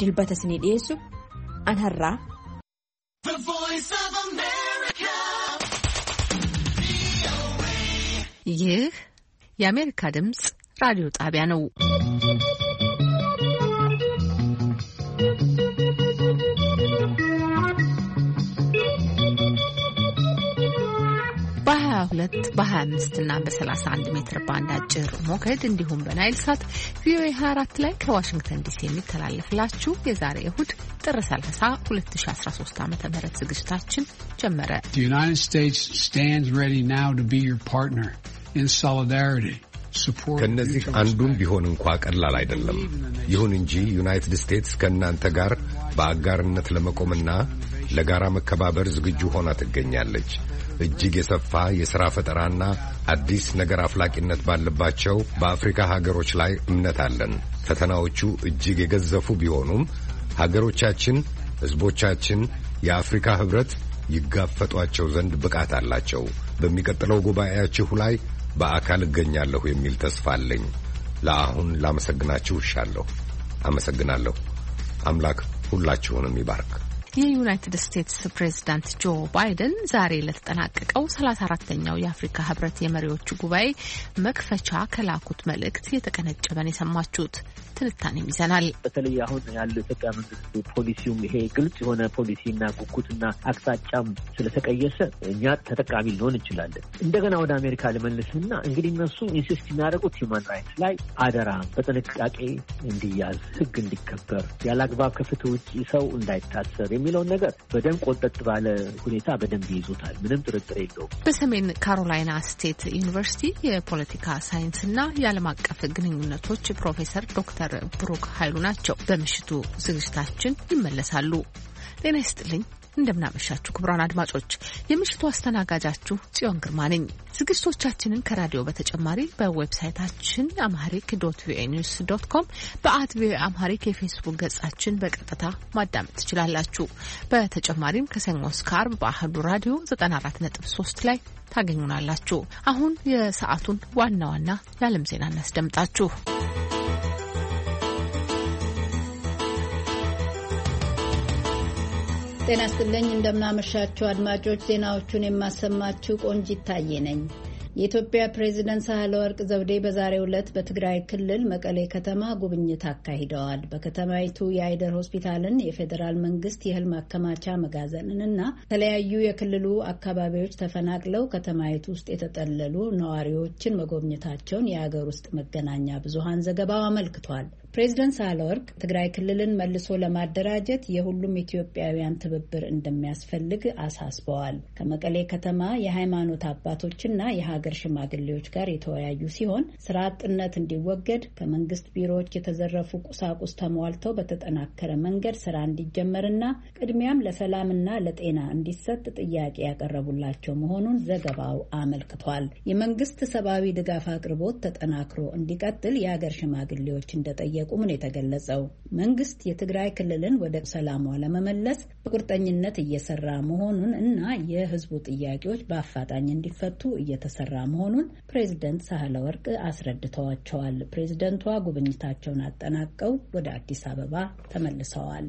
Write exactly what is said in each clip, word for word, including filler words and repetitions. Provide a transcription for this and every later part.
dilbata isinii dhiyeessu an har'aa ይህ የአሜሪካ ድምጽ ራዲዮ ጣቢያ ነው። በ22 በ25 እና በ31 ሜትር ባንድ አጭር ሞገድ እንዲሁም በናይል ሳት ቪኦኤ ሃያ አራት ላይ ከዋሽንግተን ዲሲ የሚተላለፍላችሁ የዛሬ እሁድ ጥር ሰላሳ ሁለት ሺህ አስራ ሶስት ዓመተ ምህረት ዝግጅታችን ጀመረ። The United States stands ready now to be your partner in solidarity. ከነዚህ አንዱም ቢሆን እንኳ ቀላል አይደለም። ይሁን እንጂ ዩናይትድ ስቴትስ ከእናንተ ጋር በአጋርነት ለመቆምና ለጋራ መከባበር ዝግጁ ሆና ትገኛለች። እጅግ የሰፋ የሥራ ፈጠራና አዲስ ነገር አፍላቂነት ባለባቸው በአፍሪካ ሀገሮች ላይ እምነት አለን። ፈተናዎቹ እጅግ የገዘፉ ቢሆኑም ሀገሮቻችን፣ ሕዝቦቻችን የአፍሪካ ኅብረት ይጋፈጧቸው ዘንድ ብቃት አላቸው። በሚቀጥለው ጉባኤያችሁ ላይ በአካል እገኛለሁ የሚል ተስፋ አለኝ። ለአሁን ላመሰግናችሁ እሻለሁ። አመሰግናለሁ። አምላክ ሁላችሁንም ይባርክ። የዩናይትድ ስቴትስ ፕሬዝዳንት ጆ ባይደን ዛሬ ለተጠናቀቀው ሰላሳ አራተኛው የአፍሪካ ህብረት የመሪዎች ጉባኤ መክፈቻ ከላኩት መልእክት የተቀነጨበን የሰማችሁት። ትንታኔም ይዘናል። በተለይ አሁን ያለው ኢትዮጵያ መንግስት ፖሊሲውም ይሄ ግልጽ የሆነ ፖሊሲና ጉጉትና አቅጣጫም ስለተቀየሰ እኛ ተጠቃሚ ልንሆን እንችላለን። እንደገና ወደ አሜሪካ ልመልስና እንግዲህ እነሱ ኢንሲስት የሚያደርጉት ሂውማን ራይትስ ላይ አደራ በጥንቃቄ እንዲያዝ፣ ህግ እንዲከበር፣ ያለአግባብ ከፍትህ ውጭ ሰው እንዳይታሰር የሚለውን ነገር በደንብ ቆጠጥ ባለ ሁኔታ በደንብ ይይዙታል። ምንም ጥርጥር የለውም። በሰሜን ካሮላይና ስቴት ዩኒቨርሲቲ የፖለቲካ ሳይንስና የዓለም አቀፍ ግንኙነቶች ፕሮፌሰር ዶክተር ብሩክ ኃይሉ ናቸው። በምሽቱ ዝግጅታችን ይመለሳሉ። ጤና ይስጥልኝ። እንደምናመሻችሁ ክቡራን አድማጮች፣ የምሽቱ አስተናጋጃችሁ ጽዮን ግርማ ነኝ። ዝግጅቶቻችንን ከራዲዮ በተጨማሪ በዌብሳይታችን አምሃሪክ ዶት ቪኦኤ ኒውስ ዶት ኮም በአት ቪኦኤ አምሃሪክ የፌስቡክ ገጻችን በቀጥታ ማዳመጥ ትችላላችሁ። በተጨማሪም ከሰኞ እስከ ዓርብ በአህዱ ራዲዮ ዘጠና አራት ነጥብ ሶስት ላይ ታገኙናላችሁ። አሁን የሰዓቱን ዋና ዋና የዓለም ዜና እናስደምጣችሁ። ጤና ይስጥልኝ። እንደምናመሻችሁ አድማጮች፣ ዜናዎቹን የማሰማችሁ ቆንጂት ታዬ ነኝ። የኢትዮጵያ ፕሬዝዳንት ሳህለወርቅ ዘውዴ በዛሬው ዕለት በትግራይ ክልል መቀሌ ከተማ ጉብኝት አካሂደዋል። በከተማይቱ የአይደር ሆስፒታልን፣ የፌዴራል መንግስት የእህል ማከማቻ መጋዘንንና የተለያዩ የክልሉ አካባቢዎች ተፈናቅለው ከተማይቱ ውስጥ የተጠለሉ ነዋሪዎችን መጎብኘታቸውን የአገር ውስጥ መገናኛ ብዙሃን ዘገባው አመልክቷል። ፕሬዝዳንት ሳህለወርቅ ትግራይ ክልልን መልሶ ለማደራጀት የሁሉም ኢትዮጵያውያን ትብብር እንደሚያስፈልግ አሳስበዋል። ከመቀሌ ከተማ የሃይማኖት አባቶችና የሀገር ሽማግሌዎች ጋር የተወያዩ ሲሆን ስራ አጥነት እንዲወገድ፣ ከመንግስት ቢሮዎች የተዘረፉ ቁሳቁስ ተሟልተው በተጠናከረ መንገድ ስራ እንዲጀመርና ቅድሚያም ለሰላምና ለጤና እንዲሰጥ ጥያቄ ያቀረቡላቸው መሆኑን ዘገባው አመልክቷል። የመንግስት ሰብአዊ ድጋፍ አቅርቦት ተጠናክሮ እንዲቀጥል የሀገር ሽማግሌዎች እንደጠየቁ ቁም ነው የተገለጸው። መንግስት የትግራይ ክልልን ወደ ሰላሟ ለመመለስ በቁርጠኝነት እየሰራ መሆኑን እና የህዝቡ ጥያቄዎች በአፋጣኝ እንዲፈቱ እየተሰራ መሆኑን ፕሬዝደንት ሳህለወርቅ አስረድተዋቸዋል። ፕሬዝደንቷ ጉብኝታቸውን አጠናቀው ወደ አዲስ አበባ ተመልሰዋል።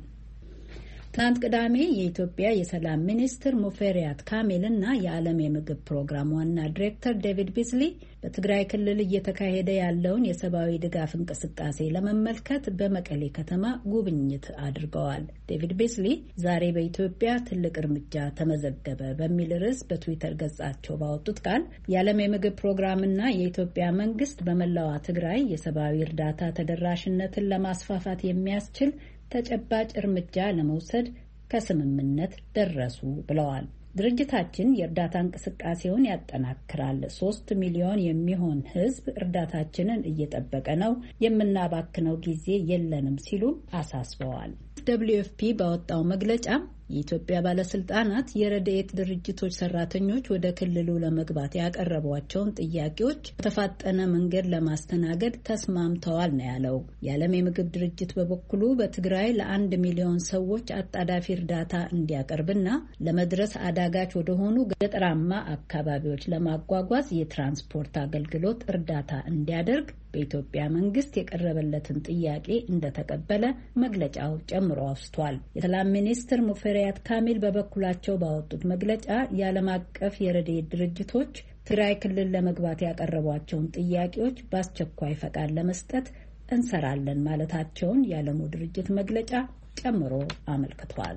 ትናንት ቅዳሜ የኢትዮጵያ የሰላም ሚኒስትር ሙፈሪያት ካሚል እና የዓለም የምግብ ፕሮግራም ዋና ዲሬክተር ዴቪድ ቢዝሊ በትግራይ ክልል እየተካሄደ ያለውን የሰብአዊ ድጋፍ እንቅስቃሴ ለመመልከት በመቀሌ ከተማ ጉብኝት አድርገዋል። ዴቪድ ቢዝሊ ዛሬ በኢትዮጵያ ትልቅ እርምጃ ተመዘገበ በሚል ርዕስ በትዊተር ገጻቸው ባወጡት ቃል የዓለም የምግብ ፕሮግራምና የኢትዮጵያ መንግስት በመላዋ ትግራይ የሰብአዊ እርዳታ ተደራሽነትን ለማስፋፋት የሚያስችል ተጨባጭ እርምጃ ለመውሰድ ከስምምነት ደረሱ ብለዋል። ድርጅታችን የእርዳታ እንቅስቃሴውን ያጠናክራል። ሶስት ሚሊዮን የሚሆን ሕዝብ እርዳታችንን እየጠበቀ ነው። የምናባክነው ጊዜ የለንም ሲሉ አሳስበዋል። ደብሊው ኤፍ ፒ ባወጣው መግለጫ የኢትዮጵያ ባለስልጣናት የረድኤት ድርጅቶች ሰራተኞች ወደ ክልሉ ለመግባት ያቀረቧቸውን ጥያቄዎች በተፋጠነ መንገድ ለማስተናገድ ተስማምተዋል ነው ያለው። የዓለም የምግብ ድርጅት በበኩሉ በትግራይ ለአንድ ሚሊዮን ሰዎች አጣዳፊ እርዳታ እንዲያቀርብና ለመድረስ አዳጋች ወደሆኑ ገጠራማ አካባቢዎች ለማጓጓዝ የትራንስፖርት አገልግሎት እርዳታ እንዲያደርግ በኢትዮጵያ መንግስት የቀረበለትን ጥያቄ እንደተቀበለ መግለጫው ጨምሮ አውስቷል። የሰላም ሚኒስትር ሙፈሪያት ካሚል በበኩላቸው ባወጡት መግለጫ የዓለም አቀፍ የረድኤት ድርጅቶች ትግራይ ክልል ለመግባት ያቀረቧቸውን ጥያቄዎች በአስቸኳይ ፈቃድ ለመስጠት እንሰራለን ማለታቸውን የዓለሙ ድርጅት መግለጫ ጨምሮ አመልክቷል።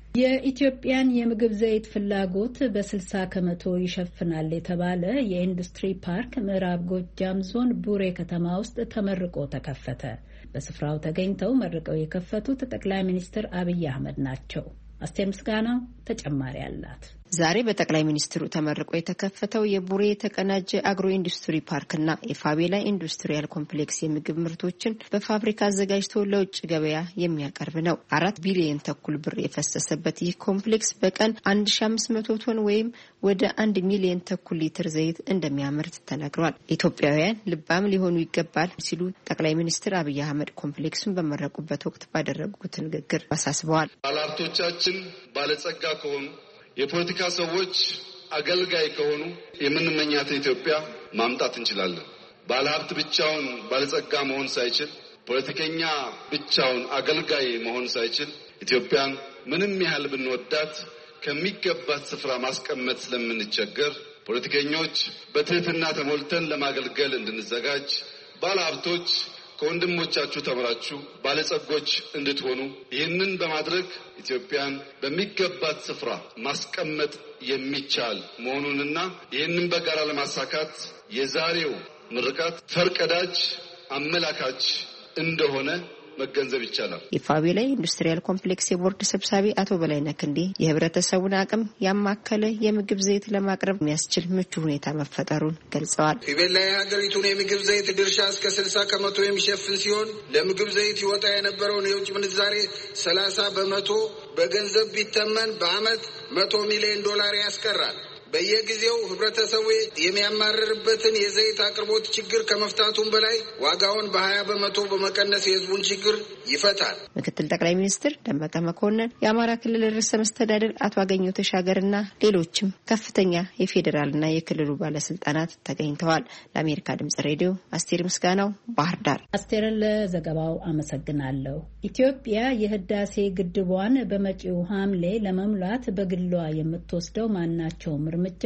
የኢትዮጵያን የምግብ ዘይት ፍላጎት በስልሳ ከመቶ ይሸፍናል የተባለ የኢንዱስትሪ ፓርክ ምዕራብ ጎጃም ዞን ቡሬ ከተማ ውስጥ ተመርቆ ተከፈተ። በስፍራው ተገኝተው መርቀው የከፈቱት ጠቅላይ ሚኒስትር አብይ አህመድ ናቸው። አስቴር ምስጋናው ተጨማሪ አላት። ዛሬ በጠቅላይ ሚኒስትሩ ተመርቆ የተከፈተው የቡሬ የተቀናጀ አግሮ ኢንዱስትሪ ፓርክና የፋቤላ ኢንዱስትሪያል ኮምፕሌክስ የምግብ ምርቶችን በፋብሪካ አዘጋጅቶ ለውጭ ገበያ የሚያቀርብ ነው። አራት ቢሊዮን ተኩል ብር የፈሰሰበት ይህ ኮምፕሌክስ በቀን አንድ ሺህ አምስት መቶ ቶን ወይም ወደ አንድ ሚሊዮን ተኩል ሊትር ዘይት እንደሚያመርት ተነግሯል። ኢትዮጵያውያን ልባም ሊሆኑ ይገባል ሲሉ ጠቅላይ ሚኒስትር አብይ አህመድ ኮምፕሌክሱን በመረቁበት ወቅት ባደረጉት ንግግር አሳስበዋል። ባለሀብቶቻችን ባለጸጋ ከሆኑ የፖለቲካ ሰዎች አገልጋይ ከሆኑ የምንመኛትን ኢትዮጵያ ማምጣት እንችላለን። ባለሀብት ብቻውን ባለጸጋ መሆን ሳይችል፣ ፖለቲከኛ ብቻውን አገልጋይ መሆን ሳይችል ኢትዮጵያን ምንም ያህል ብንወዳት ከሚገባት ስፍራ ማስቀመጥ ስለምንቸገር ፖለቲከኞች በትህትና ተሞልተን ለማገልገል እንድንዘጋጅ፣ ባለሀብቶች ከወንድሞቻችሁ ተምራችሁ ባለጸጎች እንድትሆኑ ይህንን በማድረግ ኢትዮጵያን በሚገባት ስፍራ ማስቀመጥ የሚቻል መሆኑንና ይህንን በጋራ ለማሳካት የዛሬው ምርቃት ፈርቀዳጅ አመላካች እንደሆነ መገንዘብ ይቻላል። የፋቤላ ኢንዱስትሪያል ኮምፕሌክስ የቦርድ ሰብሳቢ አቶ በላይነህ ክንዴ የህብረተሰቡን አቅም ያማከለ የምግብ ዘይት ለማቅረብ የሚያስችል ምቹ ሁኔታ መፈጠሩን ገልጸዋል። ፋቤላ የሀገሪቱን የምግብ ዘይት ድርሻ እስከ ስልሳ ከመቶ የሚሸፍን ሲሆን ለምግብ ዘይት ይወጣ የነበረውን የውጭ ምንዛሬ ሰላሳ በመቶ በገንዘብ ቢተመን በአመት መቶ ሚሊዮን ዶላር ያስቀራል። በየጊዜው ህብረተሰቡ የሚያማርርበትን የዘይት አቅርቦት ችግር ከመፍታቱም በላይ ዋጋውን በሀያ በመቶ በመቀነስ የህዝቡን ችግር ይፈታል። ምክትል ጠቅላይ ሚኒስትር ደመቀ መኮንን፣ የአማራ ክልል ርዕሰ መስተዳድር አቶ አገኘሁ ተሻገርና ሌሎችም ከፍተኛ የፌዴራልና የክልሉ ባለስልጣናት ተገኝተዋል። ለአሜሪካ ድምጽ ሬዲዮ አስቴር ምስጋናው ባህር ዳር። አስቴርን ለዘገባው አመሰግናለሁ። ኢትዮጵያ የህዳሴ ግድቧን በመጪው ሐምሌ ለመሙላት በግሏ የምትወስደው ማናቸውም እርምጃ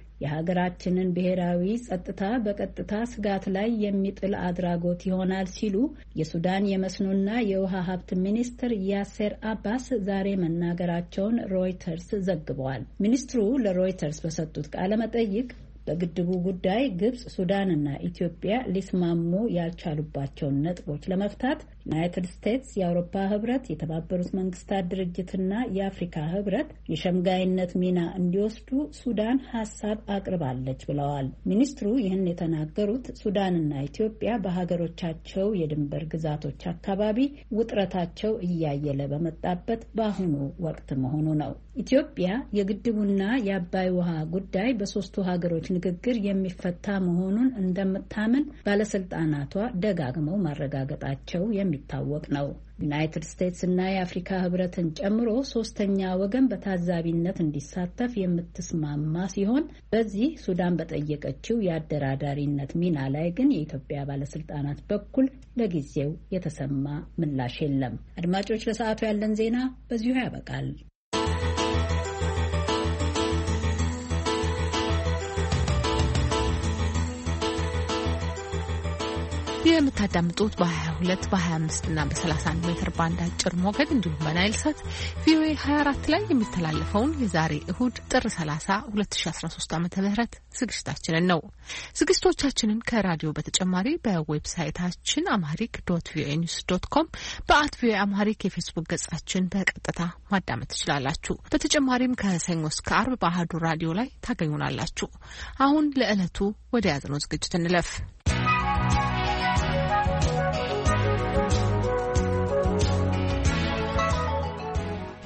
የሀገራችንን ብሔራዊ ጸጥታ በቀጥታ ስጋት ላይ የሚጥል አድራጎት ይሆናል ሲሉ የሱዳን የመስኖና የውሃ ሀብት ሚኒስትር ያሴር አባስ ዛሬ መናገራቸውን ሮይተርስ ዘግቧል። ሚኒስትሩ ለሮይተርስ በሰጡት ቃለ መጠይቅ በግድቡ ጉዳይ ግብጽ፣ ሱዳንና ኢትዮጵያ ሊስማሙ ያልቻሉባቸውን ነጥቦች ለመፍታት ዩናይትድ ስቴትስ፣ የአውሮፓ ህብረት፣ የተባበሩት መንግስታት ድርጅትና የአፍሪካ ህብረት የሸምጋይነት ሚና እንዲወስዱ ሱዳን ሀሳብ አቅርባለች ብለዋል። ሚኒስትሩ ይህን የተናገሩት ሱዳንና ኢትዮጵያ በሀገሮቻቸው የድንበር ግዛቶች አካባቢ ውጥረታቸው እያየለ በመጣበት በአሁኑ ወቅት መሆኑ ነው። ኢትዮጵያ የግድቡና የአባይ ውሃ ጉዳይ በሶስቱ ሀገሮች ንግግር የሚፈታ መሆኑን እንደምታምን ባለስልጣናቷ ደጋግመው ማረጋገጣቸው የሚታወቅ ነው። ዩናይትድ ስቴትስ እና የአፍሪካ ህብረትን ጨምሮ ሶስተኛ ወገን በታዛቢነት እንዲሳተፍ የምትስማማ ሲሆን በዚህ ሱዳን በጠየቀችው የአደራዳሪነት ሚና ላይ ግን የኢትዮጵያ ባለስልጣናት በኩል ለጊዜው የተሰማ ምላሽ የለም። አድማጮች፣ ለሰዓቱ ያለን ዜና በዚሁ ያበቃል። የምታዳምጡት በሀያ ሁለት በሀያ አምስት እና በሰላሳ አንድ ሜትር ባንድ አጭር ሞገድ እንዲሁም በናይል ሳት ቪኦኤ ሀያ አራት ላይ የሚተላለፈውን የዛሬ እሁድ ጥር ሰላሳ ሁለት ሺ አስራ ሶስት ዓመተ ምህረት ዝግጅታችንን ነው። ዝግጅቶቻችንን ከራዲዮ በተጨማሪ በዌብሳይታችን አምሃሪክ ዶት ቪኦኤ ኒውስ ዶት ኮም በአት ቪኦኤ አምሃሪክ የፌስቡክ ገጻችን በቀጥታ ማዳመጥ ትችላላችሁ። በተጨማሪም ከሰኞ እስከ አርብ በአህዱ ራዲዮ ላይ ታገኙናላችሁ። አሁን ለዕለቱ ወደ ያዝነው ዝግጅት እንለፍ።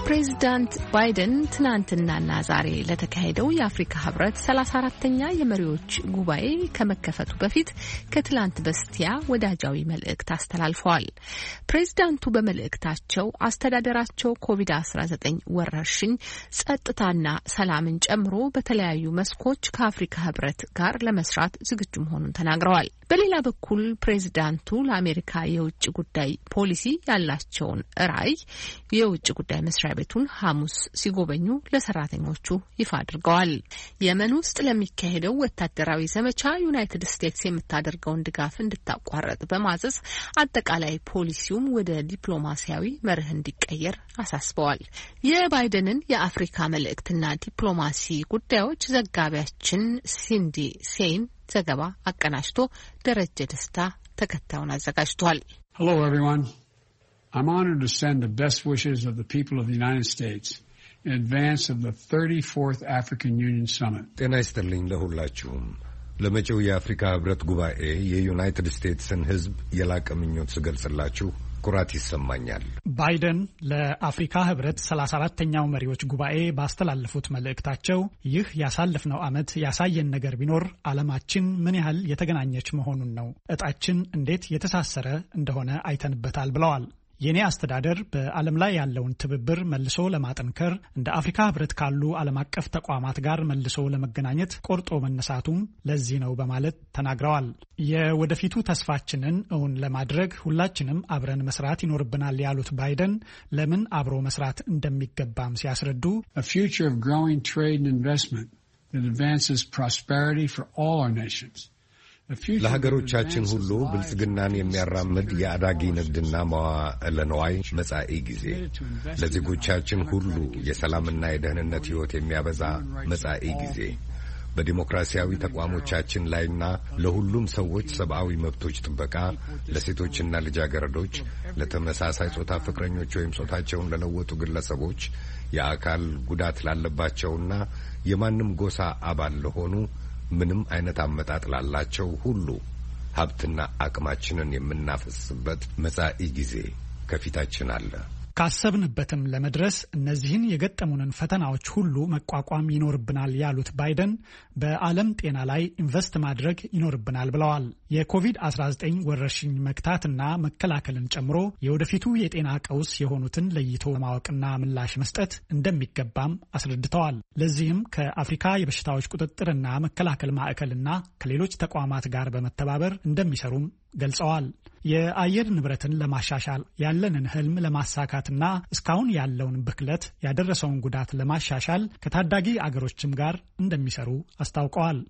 ፕሬዚዳንት ባይደን ትናንትናና ዛሬ ለተካሄደው የአፍሪካ ህብረት ሰላሳ አራተኛ የመሪዎች ጉባኤ ከመከፈቱ በፊት ከትላንት በስቲያ ወዳጃዊ መልእክት አስተላልፈዋል። ፕሬዚዳንቱ በመልእክታቸው አስተዳደራቸው ኮቪድ አስራ ዘጠኝ ወረርሽኝ፣ ጸጥታና ሰላምን ጨምሮ በተለያዩ መስኮች ከአፍሪካ ህብረት ጋር ለመስራት ዝግጁ መሆኑን ተናግረዋል። በሌላ በኩል ፕሬዚዳንቱ ለአሜሪካ የውጭ ጉዳይ ፖሊሲ ያላቸውን ራዕይ የውጭ ጉዳይ መስሪያ ቤቱን ሐሙስ ሲጎበኙ ለሰራተኞቹ ይፋ አድርገዋል። የመን ውስጥ ለሚካሄደው ወታደራዊ ዘመቻ ዩናይትድ ስቴትስ የምታደርገውን ድጋፍ እንድታቋረጥ በማዘዝ አጠቃላይ ፖሊሲውም ወደ ዲፕሎማሲያዊ መርህ እንዲቀየር አሳስበዋል። የባይደንን የአፍሪካ መልእክትና ዲፕሎማሲ ጉዳዮች ዘጋቢያችን ሲንዲ ሴይን ዘገባ አቀናጅቶ ደረጀ ደስታ ተከታዩን አዘጋጅቷል። Hello everyone. I'm honored to send the best wishes of the people of the United States in advance of the thirty-fourth African Union Summit. ጤና ይስጥልኝ ለሁላችሁም። ለመጪው የአፍሪካ ህብረት ጉባኤ የዩናይትድ ስቴትስን ህዝብ የላቀ ምኞት ስገልጽላችሁ ኩራት ይሰማኛል። ባይደን ለአፍሪካ ህብረት ሰላሳ አራተኛው መሪዎች ጉባኤ ባስተላለፉት መልእክታቸው ይህ ያሳለፍነው ዓመት ያሳየን ነገር ቢኖር ዓለማችን ምን ያህል የተገናኘች መሆኑን ነው። እጣችን እንዴት የተሳሰረ እንደሆነ አይተንበታል ብለዋል። የኔ አስተዳደር በዓለም ላይ ያለውን ትብብር መልሶ ለማጠንከር እንደ አፍሪካ ህብረት ካሉ ዓለም አቀፍ ተቋማት ጋር መልሶ ለመገናኘት ቆርጦ መነሳቱም ለዚህ ነው በማለት ተናግረዋል። የወደፊቱ ተስፋችንን እውን ለማድረግ ሁላችንም አብረን መስራት ይኖርብናል ያሉት ባይደን ለምን አብሮ መስራት እንደሚገባም ሲያስረዱ A future of growing trade and investment that advances prosperity for all our nations. ለሀገሮቻችን ሁሉ ብልጽግናን የሚያራምድ የአዳጊ ንግድና መዋዕለ ንዋይ መጻኢ ጊዜ፣ ለዜጎቻችን ሁሉ የሰላምና የደህንነት ሕይወት የሚያበዛ መጻኢ ጊዜ፣ በዲሞክራሲያዊ ተቋሞቻችን ላይና ለሁሉም ሰዎች ሰብአዊ መብቶች ጥበቃ፣ ለሴቶችና ልጃገረዶች፣ ለተመሳሳይ ጾታ ፍቅረኞች ወይም ጾታቸውን ለለወጡ ግለሰቦች፣ የአካል ጉዳት ላለባቸውና የማንም ጎሳ አባል ለሆኑ ምንም አይነት አመጣጥ ላላቸው ሁሉ ሀብትና አቅማችንን የምናፈስበት መጻኢ ጊዜ ከፊታችን አለ። ካሰብንበትም ለመድረስ እነዚህን የገጠሙንን ፈተናዎች ሁሉ መቋቋም ይኖርብናል ያሉት ባይደን በዓለም ጤና ላይ ኢንቨስት ማድረግ ይኖርብናል ብለዋል። የኮቪድ አስራ ዘጠኝ ወረርሽኝ መክታትና መከላከልን ጨምሮ የወደፊቱ የጤና ቀውስ የሆኑትን ለይቶ ማወቅና ምላሽ መስጠት እንደሚገባም አስረድተዋል። ለዚህም ከአፍሪካ የበሽታዎች ቁጥጥርና መከላከል ማዕከልና ከሌሎች ተቋማት ጋር በመተባበር እንደሚሰሩም ገልጸዋል። የአየር ንብረትን ለማሻሻል ያለንን ህልም ለማሳካትና እስካሁን ያለውን ብክለት ያደረሰውን ጉዳት ለማሻሻል ከታዳጊ አገሮችም ጋር እንደሚሰሩ አስታውቀዋል።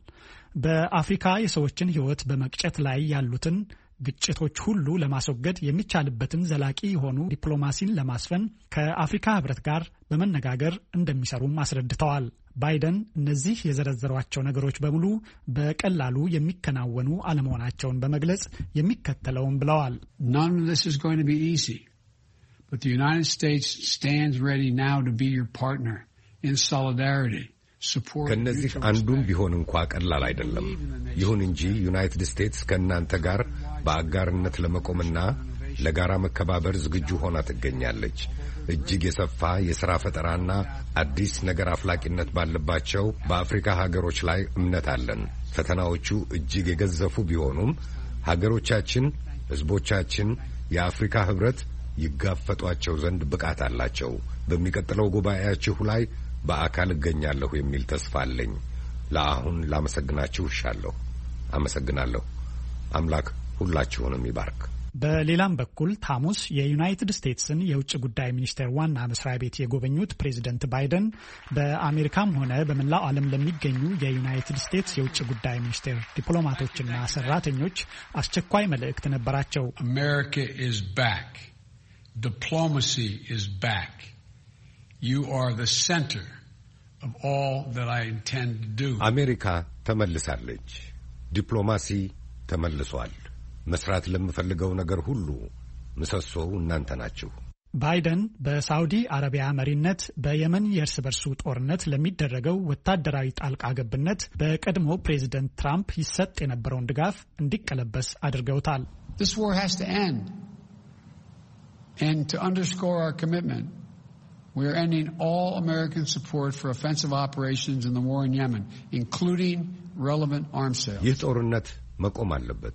በአፍሪካ የሰዎችን ህይወት በመቅጨት ላይ ያሉትን ግጭቶች ሁሉ ለማስወገድ የሚቻልበትን ዘላቂ የሆኑ ዲፕሎማሲን ለማስፈን ከአፍሪካ ህብረት ጋር በመነጋገር እንደሚሰሩም አስረድተዋል። ባይደን እነዚህ የዘረዘሯቸው ነገሮች በሙሉ በቀላሉ የሚከናወኑ አለመሆናቸውን በመግለጽ የሚከተለውን ብለዋል። None of this is going to be easy, but the United States stands ready now to be your partner in solidarity. ከነዚህ አንዱም ቢሆን እንኳ ቀላል አይደለም። ይሁን እንጂ ዩናይትድ ስቴትስ ከእናንተ ጋር በአጋርነት ለመቆምና ለጋራ መከባበር ዝግጁ ሆና ትገኛለች። እጅግ የሰፋ የሥራ ፈጠራና አዲስ ነገር አፍላቂነት ባለባቸው በአፍሪካ ሀገሮች ላይ እምነት አለን። ፈተናዎቹ እጅግ የገዘፉ ቢሆኑም ሀገሮቻችን፣ ሕዝቦቻችን የአፍሪካ ህብረት ይጋፈጧቸው ዘንድ ብቃት አላቸው። በሚቀጥለው ጉባኤያችሁ ላይ በአካል እገኛለሁ የሚል ተስፋ አለኝ። ለአሁን ላመሰግናችሁ እሻለሁ። አመሰግናለሁ። አምላክ ሁላችሁንም ይባርክ። በሌላም በኩል ሐሙስ የዩናይትድ ስቴትስን የውጭ ጉዳይ ሚኒስቴር ዋና መስሪያ ቤት የጎበኙት ፕሬዚደንት ባይደን በአሜሪካም ሆነ በመላው ዓለም ለሚገኙ የዩናይትድ ስቴትስ የውጭ ጉዳይ ሚኒስቴር ዲፕሎማቶችና ሰራተኞች አስቸኳይ መልእክት ነበራቸው። America is back. Diplomacy is back. You are the center of all that I intend to do. አሜሪካ ተመልሳለች። ዲፕሎማሲ ተመልሷል። መስራት ለምፈልገው ነገር ሁሉ ምሰሶው እናንተ ናችሁ። ባይደን በሳውዲ አረቢያ መሪነት በየመን የእርስ በርሱ ጦርነት ለሚደረገው ወታደራዊ ጣልቃ ገብነት በቀድሞ ፕሬዚደንት ትራምፕ ይሰጥ የነበረውን ድጋፍ እንዲቀለበስ አድርገውታል። This war has to end. And to underscore our commitment, We are ending all American support for offensive operations in the war in Yemen, including relevant arms sales. ይህ ጦርነት መቆም አለበት።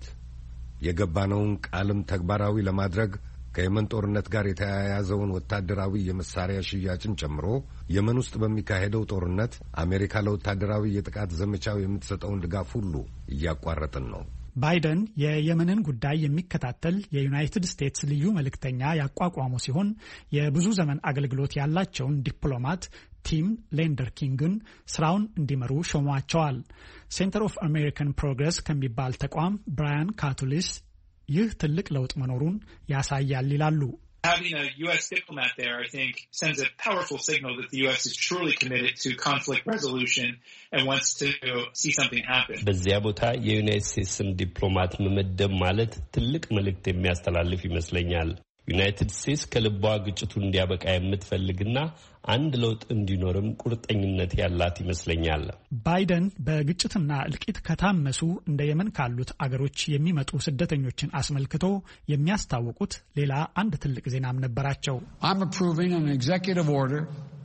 የገባነውን ቃልም ተግባራዊ ለማድረግ ከየመን ጦርነት ጋር የተያያዘውን ወታደራዊ የመሳሪያ ሽያጭን ጨምሮ የመን ውስጥ በሚካሄደው ጦርነት አሜሪካ ለወታደራዊ የጥቃት ዘመቻው የምትሰጠውን ድጋፍ ሁሉ እያቋረጥን ነው። ባይደን የየመንን ጉዳይ የሚከታተል የዩናይትድ ስቴትስ ልዩ መልእክተኛ ያቋቋሙ ሲሆን የብዙ ዘመን አገልግሎት ያላቸውን ዲፕሎማት ቲም ሌንደር ኪንግን ስራውን እንዲመሩ ሾሟቸዋል። ሴንተር ኦፍ አሜሪካን ፕሮግረስ ከሚባል ተቋም ብራያን ካቱሊስ ይህ ትልቅ ለውጥ መኖሩን ያሳያል ይላሉ። Having a U S diplomat there, I think, sends a powerful signal that the U S is truly committed to conflict resolution and wants to see something happen. በዚያ ቦታ የዩናይትድ ስቴትስን ዲፕሎማት መመደብ ማለት ትልቅ መልእክት የሚያስተላልፍ ይመስለኛል። ዩናይትድ ስቴትስ ከልቧ ግጭቱ እንዲያበቃ የምትፈልግና አንድ ለውጥ እንዲኖርም ቁርጠኝነት ያላት ይመስለኛል። ባይደን በግጭትና እልቂት ከታመሱ እንደ የመን ካሉት አገሮች የሚመጡ ስደተኞችን አስመልክቶ የሚያስታውቁት ሌላ አንድ ትልቅ ዜናም ነበራቸው። I'm approving an executive order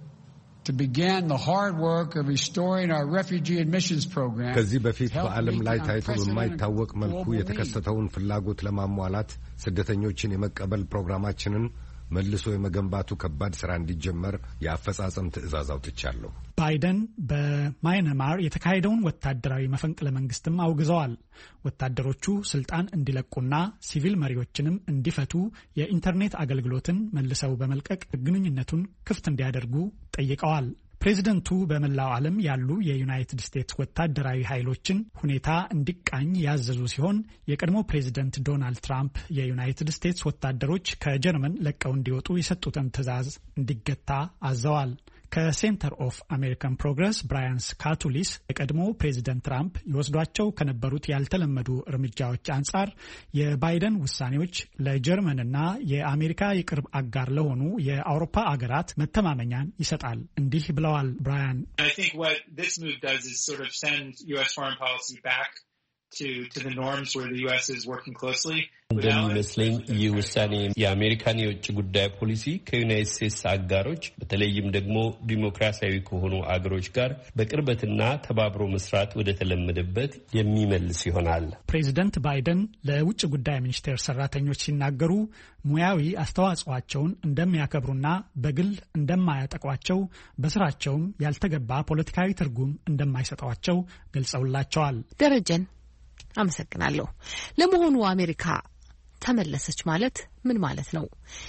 to begin the hard work of restoring our refugee admissions program. ከዚህ በፊት በዓለም ላይ ታይቶ በማይታወቅ መልኩ የተከሰተውን ፍላጎት ለማሟላት ስደተኞችን የመቀበል ፕሮግራማችንን መልሶ የመገንባቱ ከባድ ስራ እንዲጀመር የአፈጻጸም ትዕዛዝ አውጥቻለሁ። ባይደን በማይናማር የተካሄደውን ወታደራዊ መፈንቅለ መንግስትም አውግዘዋል። ወታደሮቹ ስልጣን እንዲለቁና ሲቪል መሪዎችንም እንዲፈቱ የኢንተርኔት አገልግሎትን መልሰው በመልቀቅ ግንኙነቱን ክፍት እንዲያደርጉ ጠይቀዋል። ፕሬዚደንቱ በመላው ዓለም ያሉ የዩናይትድ ስቴትስ ወታደራዊ ኃይሎችን ሁኔታ እንዲቃኝ ያዘዙ ሲሆን የቀድሞ ፕሬዚደንት ዶናልድ ትራምፕ የዩናይትድ ስቴትስ ወታደሮች ከጀርመን ለቀው እንዲወጡ የሰጡትን ትዕዛዝ እንዲገታ አዘዋል። ከሴንተር ኦፍ አሜሪካን ፕሮግረስ ብራያን ካቱሊስ የቀድሞ ፕሬዚደንት ትራምፕ ይወስዷቸው ከነበሩት ያልተለመዱ እርምጃዎች አንጻር የባይደን ውሳኔዎች ለጀርመንና የአሜሪካ የቅርብ አጋር ለሆኑ የአውሮፓ አገራት መተማመኛን ይሰጣል። እንዲህ ብለዋል ብራያን። To, to the norms where the U S is working closely. እንደሚመስለኝ ይህ ውሳኔ የአሜሪካን የውጭ ጉዳይ ፖሊሲ ከዩናይትድ ስቴትስ አጋሮች በተለይም ደግሞ ዲሞክራሲያዊ ከሆኑ አገሮች ጋር በቅርበትና ተባብሮ መስራት ወደ ተለመደበት የሚመልስ ይሆናል። ፕሬዚደንት ባይደን ለውጭ ጉዳይ ሚኒስቴር ሰራተኞች ሲናገሩ ሙያዊ አስተዋጽኦአቸውን እንደሚያከብሩና በግል እንደማያጠቋቸው በስራቸውም ያልተገባ ፖለቲካዊ ትርጉም እንደማይሰጧቸው ገልጸውላቸዋል። ደረጀን አመሰግናለሁ። ለመሆኑ አሜሪካ ተመለሰች ማለት ምን ማለት ነው?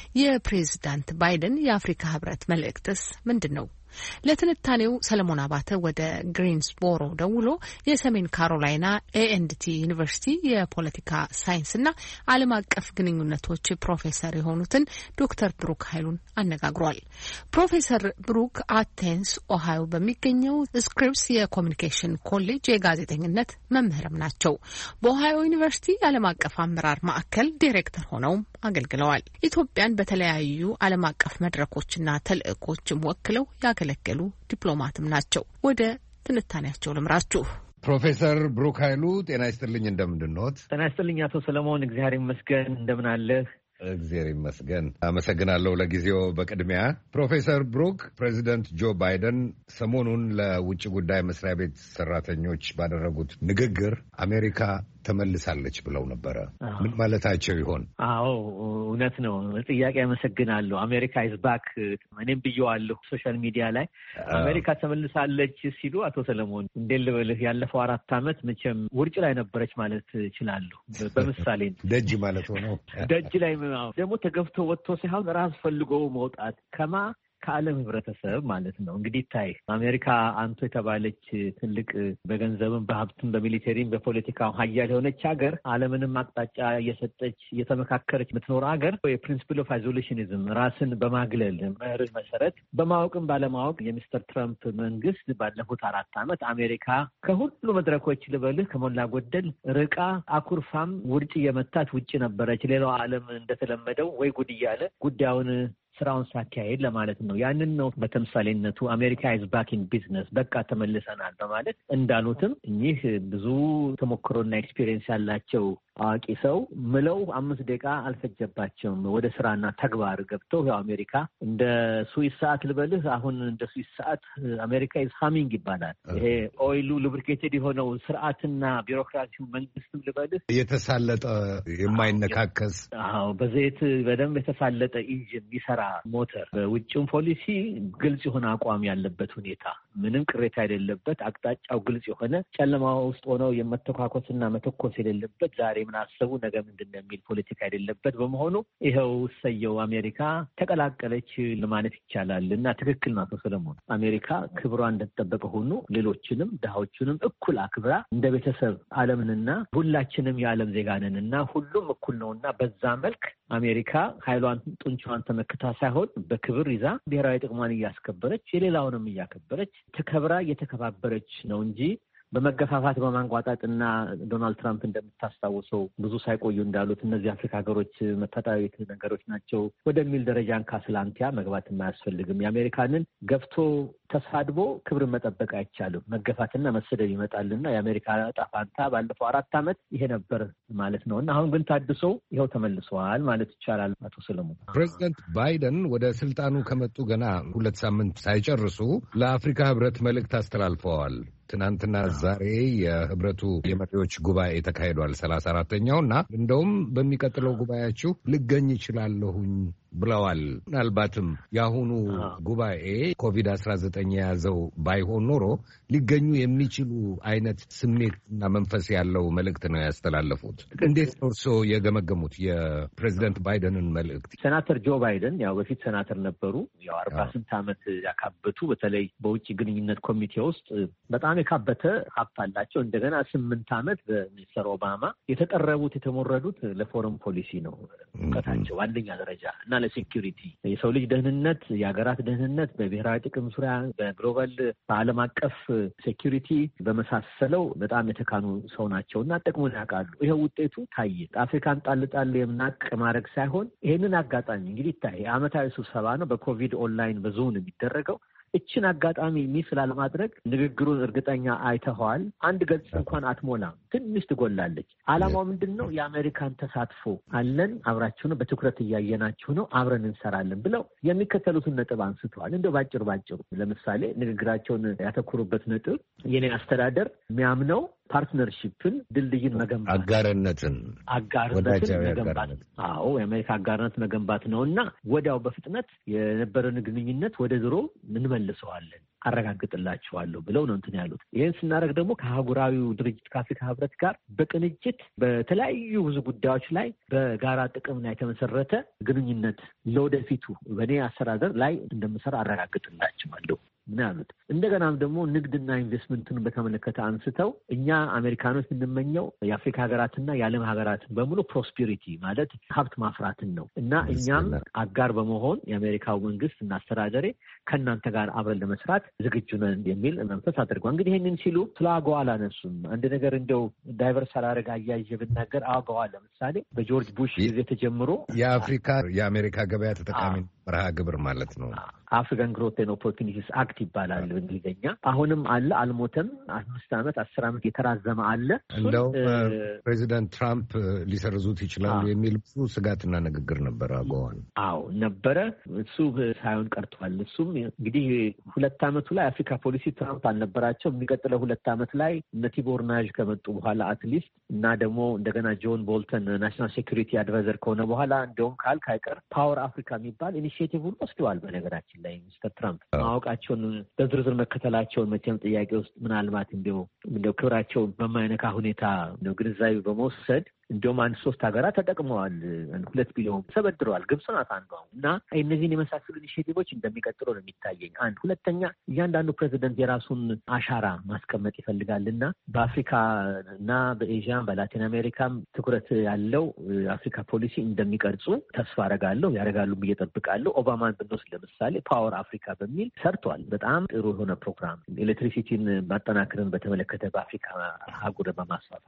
የፕሬዝዳንት ባይደን የአፍሪካ ህብረት መልእክትስ ምንድን ነው? ለትንታኔው ሰለሞን አባተ ወደ ግሪንስቦሮ ደውሎ የሰሜን ካሮላይና ኤኤንዲ ዩኒቨርሲቲ የፖለቲካ ሳይንስና ዓለም አቀፍ ግንኙነቶች ፕሮፌሰር የሆኑትን ዶክተር ብሩክ ኃይሉን አነጋግሯል። ፕሮፌሰር ብሩክ አቴንስ ኦሃዮ በሚገኘው ስክሪፕስ የኮሚኒኬሽን ኮሌጅ የጋዜጠኝነት መምህርም ናቸው። በኦሃዮ ዩኒቨርሲቲ የዓለም አቀፍ አመራር ማዕከል ዲሬክተር ሆነውም አገልግለዋል። ኢትዮጵያን በተለያዩ ዓለም አቀፍ መድረኮችና ተልዕኮችም ወክለው ያገለገሉ ዲፕሎማትም ናቸው። ወደ ትንታኔያቸው ልምራችሁ። ፕሮፌሰር ብሩክ ኃይሉ ጤና ይስጥልኝ፣ እንደምንድነዎት? ጤና ይስጥልኝ አቶ ሰለሞን። እግዚአብሔር ይመስገን። እንደምን አለህ? እግዚአብሔር ይመስገን። አመሰግናለሁ ለጊዜው። በቅድሚያ ፕሮፌሰር ብሩክ ፕሬዚደንት ጆ ባይደን ሰሞኑን ለውጭ ጉዳይ መስሪያ ቤት ሰራተኞች ባደረጉት ንግግር አሜሪካ ተመልሳለች ብለው ነበረ። ምን ማለታቸው ይሆን? አዎ እውነት ነው። ጥያቄ አመሰግናለሁ። አሜሪካ ኢዝ ባክ እኔም ብየዋለሁ ሶሻል ሚዲያ ላይ አሜሪካ ተመልሳለች ሲሉ አቶ ሰለሞን እንዴት ልበልህ፣ ያለፈው አራት ዓመት መቼም ውርጭ ላይ ነበረች ማለት እችላለሁ። በምሳሌ ደጅ ማለት ሆነው ደጅ ላይ ደግሞ ተገፍቶ ወጥቶ ሳይሆን ራስ ፈልጎ መውጣት ከማ ከዓለም ህብረተሰብ ማለት ነው። እንግዲህ ታይ አሜሪካ አንቱ የተባለች ትልቅ በገንዘብም በሀብትም በሚሊቴሪም በፖለቲካው ሀያል የሆነች ሀገር ዓለምንም አቅጣጫ እየሰጠች እየተመካከረች የምትኖር ሀገር የፕሪንሲፕል ኦፍ አይዞሌሽኒዝም ራስን በማግለል መርህ መሰረት በማወቅም ባለማወቅ የሚስተር ትራምፕ መንግስት ባለፉት አራት ዓመት አሜሪካ ከሁሉ መድረኮች ልበልህ ከሞላ ጎደል ርቃ አኩርፋም ውርጭ የመታት ውጭ ነበረች። ሌላው ዓለም እንደተለመደው ወይ ጉድ እያለ ጉዳዩን ስራውን ሳካሄድ ለማለት ነው። ያንን ነው በተምሳሌነቱ አሜሪካ ኢዝ ባክ ኢን ቢዝነስ በቃ ተመልሰናል በማለት እንዳሉትም እኚህ ብዙ ተሞክሮና ኤክስፒሪየንስ ያላቸው አዋቂ ሰው ምለው አምስት ደቂቃ አልፈጀባቸውም ወደ ስራና ተግባር ገብተው ያው አሜሪካ እንደ ስዊስ ሰዓት ልበልህ አሁን እንደ ስዊስ ሰዓት አሜሪካ ኢዝ ሃሚንግ ይባላል። ይሄ ኦይሉ ሉብሪኬትድ የሆነው ስርዓትና ቢሮክራሲው መንግስትም ልበልህ የተሳለጠ የማይነካከስ አዎ በዘይት በደንብ የተሳለጠ ኢንጂን የሚሰራ ሞተር በውጭም ፖሊሲ ግልጽ የሆነ አቋም ያለበት ሁኔታ ምንም ቅሬታ የሌለበት አቅጣጫው ግልጽ የሆነ ጨለማ ውስጥ ሆነው የመተኳኮስና መተኮስ የሌለበት ዛሬ ምን አሰቡ ነገ ምንድነው የሚል ፖለቲካ የሌለበት በመሆኑ ይሄው ሰየው አሜሪካ ተቀላቀለች ለማለት ይቻላል። እና ትክክል ነው ሰለሞን። አሜሪካ ክብሯ እንደተጠበቀ ሆኖ ሌሎችንም ድሃዎችንም እኩል አክብራ እንደ ቤተሰብ ዓለምንና ሁላችንም የዓለም ዜጋ ነንና ሁሉም እኩል ነውና በዛ መልክ አሜሪካ ኃይሏን ጡንቻዋን ተመክታ ሳይሆን በክብር ይዛ ብሔራዊ ጥቅሟን እያስከበረች የሌላውንም እያከበረች ተከብራ እየተከባበረች ነው እንጂ በመገፋፋት በማንቋጣጥና ዶናልድ ትራምፕ እንደምታስታውሰው ብዙ ሳይቆዩ እንዳሉት እነዚህ አፍሪካ ሀገሮች መታጣዊት ነገሮች ናቸው ወደሚል ደረጃን ካስላንቲያ መግባት የማያስፈልግም። የአሜሪካንን ገፍቶ ተሳድቦ ክብር መጠበቅ አይቻልም። መገፋትና መሰደብ ይመጣልና የአሜሪካ ዕጣ ፈንታ ባለፈው አራት ዓመት ይሄ ነበር ማለት ነው እና አሁን ግን ታድሶ ይኸው ተመልሰዋል ማለት ይቻላል። አቶ ሰለሞን ፕሬዚደንት ባይደን ወደ ስልጣኑ ከመጡ ገና ሁለት ሳምንት ሳይጨርሱ ለአፍሪካ ህብረት መልእክት አስተላልፈዋል። ትናንትና ዛሬ የህብረቱ የመሪዎች ጉባኤ ተካሂዷል ሰላሳ አራተኛው እና እንደውም በሚቀጥለው ጉባኤያችሁ ልገኝ ይችላለሁኝ ብለዋል። ምናልባትም የአሁኑ ጉባኤ ኮቪድ አስራ ዘጠኝ የያዘው ባይሆን ኖሮ ሊገኙ የሚችሉ አይነት ስሜት እና መንፈስ ያለው መልእክት ነው ያስተላለፉት። እንዴት ነው እርስዎ የገመገሙት የፕሬዚደንት ባይደንን መልእክት? ሴናተር ጆ ባይደን ያው በፊት ሴናተር ነበሩ። ያው አርባ ስንት ዓመት ያካበቱ በተለይ በውጭ ግንኙነት ኮሚቴ ውስጥ በጣም የካበተ ሀብት አላቸው። እንደገና ስምንት ዓመት በሚስተር ኦባማ የተጠረቡት የተሞረዱት ለፎረን ፖሊሲ ነው እውቀታቸው አንደኛ ደረጃ እና ለሴኪሪቲ የሰው ልጅ ደህንነት፣ የሀገራት ደህንነት በብሔራዊ ጥቅም ዙሪያ በግሎባል በዓለም አቀፍ ሴኪሪቲ በመሳሰለው በጣም የተካኑ ሰው ናቸው እና ጥቅሙን ያውቃሉ። ይሄ ውጤቱ ታየ። አፍሪካን ጣል ጣል የምናቅ ማድረግ ሳይሆን ይሄንን አጋጣሚ እንግዲህ ይታይ ዓመታዊ ስብሰባ ነው በኮቪድ ኦንላይን በዙም የሚደረገው እችን አጋጣሚ ሚስ ላለማድረግ ንግግሩን እርግጠኛ አይተኸዋል። አንድ ገጽ እንኳን አትሞላም፣ ትንሽ ትጎላለች። ዓላማው ምንድን ነው? የአሜሪካን ተሳትፎ አለን፣ አብራችሁ ነው፣ በትኩረት እያየናችሁ ነው፣ አብረን እንሰራለን ብለው የሚከተሉትን ነጥብ አንስተዋል። እንደው ባጭሩ ባጭሩ ለምሳሌ ንግግራቸውን ያተኩሩበት ነጥብ የኔ አስተዳደር የሚያምነው ፓርትነርሺፕን ድልድይን መገንባት አጋርነትን አጋርነትን መገንባት አዎ የአሜሪካ አጋርነት መገንባት ነው እና ወዲያው በፍጥነት የነበረን ግንኙነት ወደ ድሮ እንመልሰዋለን አረጋግጥላችኋለሁ ብለው ነው እንትን ያሉት። ይህን ስናደርግ ደግሞ ከአህጉራዊው ድርጅት ከአፍሪካ ህብረት ጋር በቅንጅት በተለያዩ ብዙ ጉዳዮች ላይ በጋራ ጥቅም ላይ የተመሰረተ ግንኙነት ለወደፊቱ በእኔ አስተዳደር ላይ እንደምሰራ አረጋግጥላችኋለሁ ምን ያሉት። እንደገናም ደግሞ ንግድና ኢንቨስትመንትን በተመለከተ አንስተው እኛ አሜሪካኖች የምንመኘው የአፍሪካ ሀገራትና የዓለም ሀገራትን በሙሉ ፕሮስፔሪቲ ማለት ሀብት ማፍራትን ነው እና እኛም አጋር በመሆን የአሜሪካው መንግስት እና አስተዳደሬ ከእናንተ ጋር አብረን ለመስራት ዝግጁ ነን የሚል መንፈስ አድርጓል። እንግዲህ ይህንን ሲሉ ስለ አገዋ አላነሱም። አንድ ነገር እንደው ዳይቨርስ አላደረግ አያይዤ ብናገር አገዋ ለምሳሌ በጆርጅ ቡሽ ጊዜ ተጀምሮ የአፍሪካ የአሜሪካ ገበያ ተጠቃሚ መርሃ ግብር ማለት ነው። አፍሪካን ግሮት ኤንድ ኦፖርቹኒቲስ አክት ይባላል በእንግሊዝኛ። አሁንም አለ፣ አልሞተም። አምስት ዓመት አስር ዓመት የተራዘመ አለ። እንደው ፕሬዚዳንት ትራምፕ ሊሰርዙት ይችላሉ የሚል ብዙ ስጋትና ንግግር ነበረ። አገዋን አዎ ነበረ። እሱ ሳይሆን ቀርቷል። እሱም እንግዲህ ሁለት ዓመቱ ላይ አፍሪካ ፖሊሲ ትራምፕ አልነበራቸው። የሚቀጥለው ሁለት ዓመት ላይ እነ ቲቦር ናዥ ከመጡ በኋላ አትሊስት እና ደግሞ እንደገና ጆን ቦልተን ናሽናል ሴኩሪቲ አድቫይዘር ከሆነ በኋላ እንደውም ካልክ አይቀር ፓወር አፍሪካ የሚባል ኢኒሺዬቲቭ ሁሉ ወስደዋል። በነገራችን ላይ ሚስተር ትራምፕ ማወቃቸውን በዝርዝር መከተላቸውን መቼም ጥያቄ ውስጥ ምናልባት እንዲያው እንደው ክብራቸውን በማይነካ ሁኔታ ነው ግንዛቤ በመውሰድ እንዲሁም አንድ ሶስት ሀገራት ተጠቅመዋል። ሁለት ቢሊዮን ተበድረዋል። ግብጽ ናት አንዷ እና እነዚህን የመሳሰሉ ኢኒሼቲቮች እንደሚቀጥሉ ነው የሚታየኝ። አንድ ሁለተኛ እያንዳንዱ ፕሬዚደንት የራሱን አሻራ ማስቀመጥ ይፈልጋል እና በአፍሪካ እና በኤዥያ በላቲን አሜሪካም ትኩረት ያለው አፍሪካ ፖሊሲ እንደሚቀርጹ ተስፋ አረጋለሁ። ያደርጋሉ ብዬ እጠብቃለሁ። ኦባማን ብንወስድ ለምሳሌ ፓወር አፍሪካ በሚል ሰርቷል። በጣም ጥሩ የሆነ ፕሮግራም ኤሌክትሪሲቲን ማጠናከርን በተመለከተ በአፍሪካ አህጉር በማስፋፋት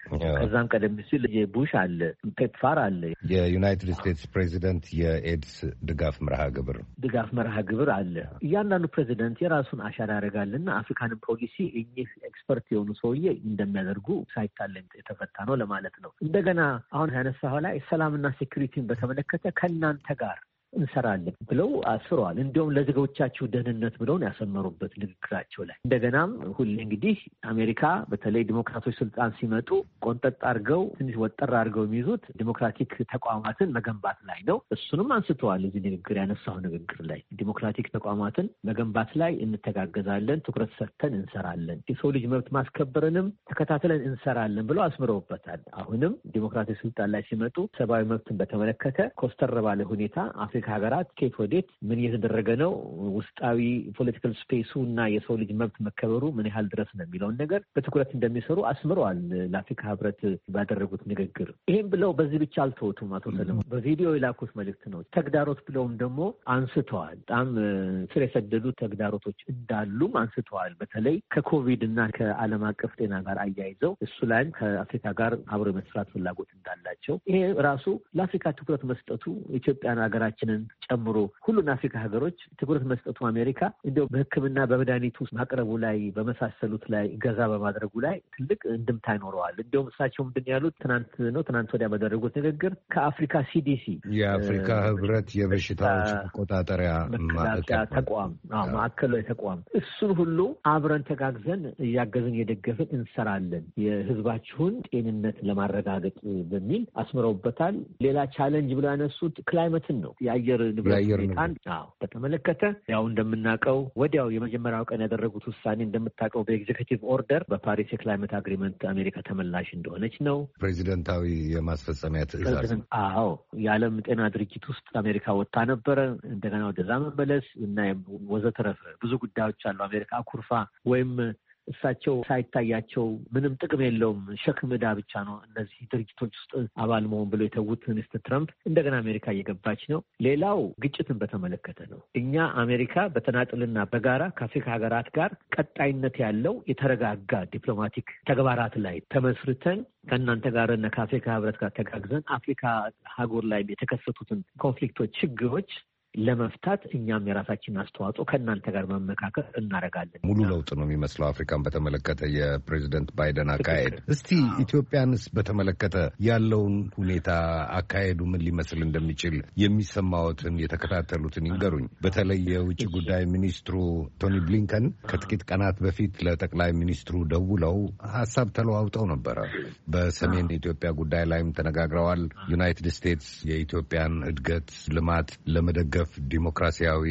ከዛም ቀደም ሲል የቡሽ አለ፣ ፔፕፋር አለ። የዩናይትድ ስቴትስ ፕሬዚደንት የኤድስ ድጋፍ መርሃ ግብር ድጋፍ መርሃ ግብር አለ። እያንዳንዱ ፕሬዚደንት የራሱን አሻራ ያደርጋልና አፍሪካንን ፖሊሲ እኚህ ኤክስፐርት የሆኑ ሰውዬ እንደሚያደርጉ ሳይታለም የተፈታ ነው ለማለት ነው። እንደገና አሁን ያነሳው ላይ ሰላምና ሴኩሪቲን በተመለከተ ከእናንተ ጋር እንሰራለን ብለው አስረዋል። እንዲሁም ለዜጎቻችሁ ደህንነት ብለው ያሰመሩበት ንግግራቸው ላይ እንደገናም ሁሌ እንግዲህ አሜሪካ በተለይ ዲሞክራቶች ስልጣን ሲመጡ ቆንጠጥ አድርገው ትንሽ ወጠር አድርገው የሚይዙት ዲሞክራቲክ ተቋማትን መገንባት ላይ ነው። እሱንም አንስተዋል። እዚህ ንግግር ያነሳው ንግግር ላይ ዲሞክራቲክ ተቋማትን መገንባት ላይ እንተጋገዛለን፣ ትኩረት ሰጥተን እንሰራለን፣ የሰው ልጅ መብት ማስከበርንም ተከታትለን እንሰራለን ብለው አስምረውበታል። አሁንም ዲሞክራቲክ ስልጣን ላይ ሲመጡ ሰብአዊ መብትን በተመለከተ ኮስተር ባለ ሁኔታ አፍሪካ ሀገራት ከየት ወዴት ምን እየተደረገ ነው፣ ውስጣዊ ፖለቲካል ስፔሱ እና የሰው ልጅ መብት መከበሩ ምን ያህል ድረስ ነው የሚለውን ነገር በትኩረት እንደሚሰሩ አስምረዋል ለአፍሪካ ህብረት ባደረጉት ንግግር። ይህም ብለው በዚህ ብቻ አልተወቱም። አቶ ሰለሞን በቪዲዮ የላኩት መልእክት ነው። ተግዳሮት ብለውም ደግሞ አንስተዋል። በጣም ስር የሰደዱ ተግዳሮቶች እንዳሉም አንስተዋል። በተለይ ከኮቪድ እና ከዓለም አቀፍ ጤና ጋር አያይዘው እሱ ላይም ከአፍሪካ ጋር አብሮ የመስራት ፍላጎት እንዳላቸው ይሄ ራሱ ለአፍሪካ ትኩረት መስጠቱ ኢትዮጵያን ሀገራችንን ጨምሮ ሁሉን አፍሪካ ሀገሮች ትኩረት መስጠቱ አሜሪካ እንዲያው በሕክምና በመድኃኒቱ ማቅረቡ ላይ በመሳሰሉት ላይ ገዛ በማድረጉ ላይ ትልቅ እንድምታ ይኖረዋል። እንዲያውም እሳቸው ምንድን ያሉት ትናንት ነው ትናንት ወዲያ ባደረጉት ንግግር ከአፍሪካ ሲዲሲ የአፍሪካ ህብረት የበሽታዎች መቆጣጠሪያ መከላከያ ተቋም ማዕከላዊ ተቋም እሱን ሁሉ አብረን ተጋግዘን እያገዝን የደገፍን እንሰራለን የህዝባችሁን ጤንነት ለማረጋገጥ በሚል አስምረውበታል። ሌላ ቻሌንጅ ብለው ያነሱት ክላይመትን ነው። የአየር ንብረት ሁኔታን በተመለከተ ያው እንደምናውቀው ወዲያው የመጀመሪያው ቀን ያደረጉት ውሳኔ እንደምታውቀው በኤግዜኪቲቭ ኦርደር በፓሪስ የክላይመት አግሪመንት አሜሪካ ተመላሽ እንደሆነች ነው። ፕሬዚደንታዊ የማስፈጸሚያ ትዕዛዝ። አዎ የዓለም ጤና ድርጅት ውስጥ አሜሪካ ወጥታ ነበረ። እንደገና ወደዛ መመለስ እና ወዘተረፈ ብዙ ጉዳዮች አሉ። አሜሪካ አኩርፋ ወይም እሳቸው ሳይታያቸው ምንም ጥቅም የለውም ሸክም ዕዳ ብቻ ነው እነዚህ ድርጅቶች ውስጥ አባል መሆን ብሎ የተዉት ሚስተር ትራምፕ እንደገና አሜሪካ እየገባች ነው። ሌላው ግጭትን በተመለከተ ነው። እኛ አሜሪካ በተናጥልና በጋራ ከአፍሪካ ሀገራት ጋር ቀጣይነት ያለው የተረጋጋ ዲፕሎማቲክ ተግባራት ላይ ተመስርተን ከእናንተ ጋር እና ከአፍሪካ ህብረት ጋር ተጋግዘን አፍሪካ ሀገር ላይ የተከሰቱትን ኮንፍሊክቶች፣ ችግሮች ለመፍታት እኛም የራሳችን አስተዋጽኦ ከእናንተ ጋር መመካከል እናደርጋለን። ሙሉ ለውጥ ነው የሚመስለው አፍሪካን በተመለከተ የፕሬዚደንት ባይደን አካሄድ። እስቲ ኢትዮጵያንስ በተመለከተ ያለውን ሁኔታ አካሄዱ ምን ሊመስል እንደሚችል የሚሰማዎትን የተከታተሉትን ይንገሩኝ። በተለይ የውጭ ጉዳይ ሚኒስትሩ ቶኒ ብሊንከን ከጥቂት ቀናት በፊት ለጠቅላይ ሚኒስትሩ ደውለው ሀሳብ ተለዋውጠው ነበረ። በሰሜን ኢትዮጵያ ጉዳይ ላይም ተነጋግረዋል። ዩናይትድ ስቴትስ የኢትዮጵያን እድገት ልማት ለመደገፍ ዲሞክራሲያዊ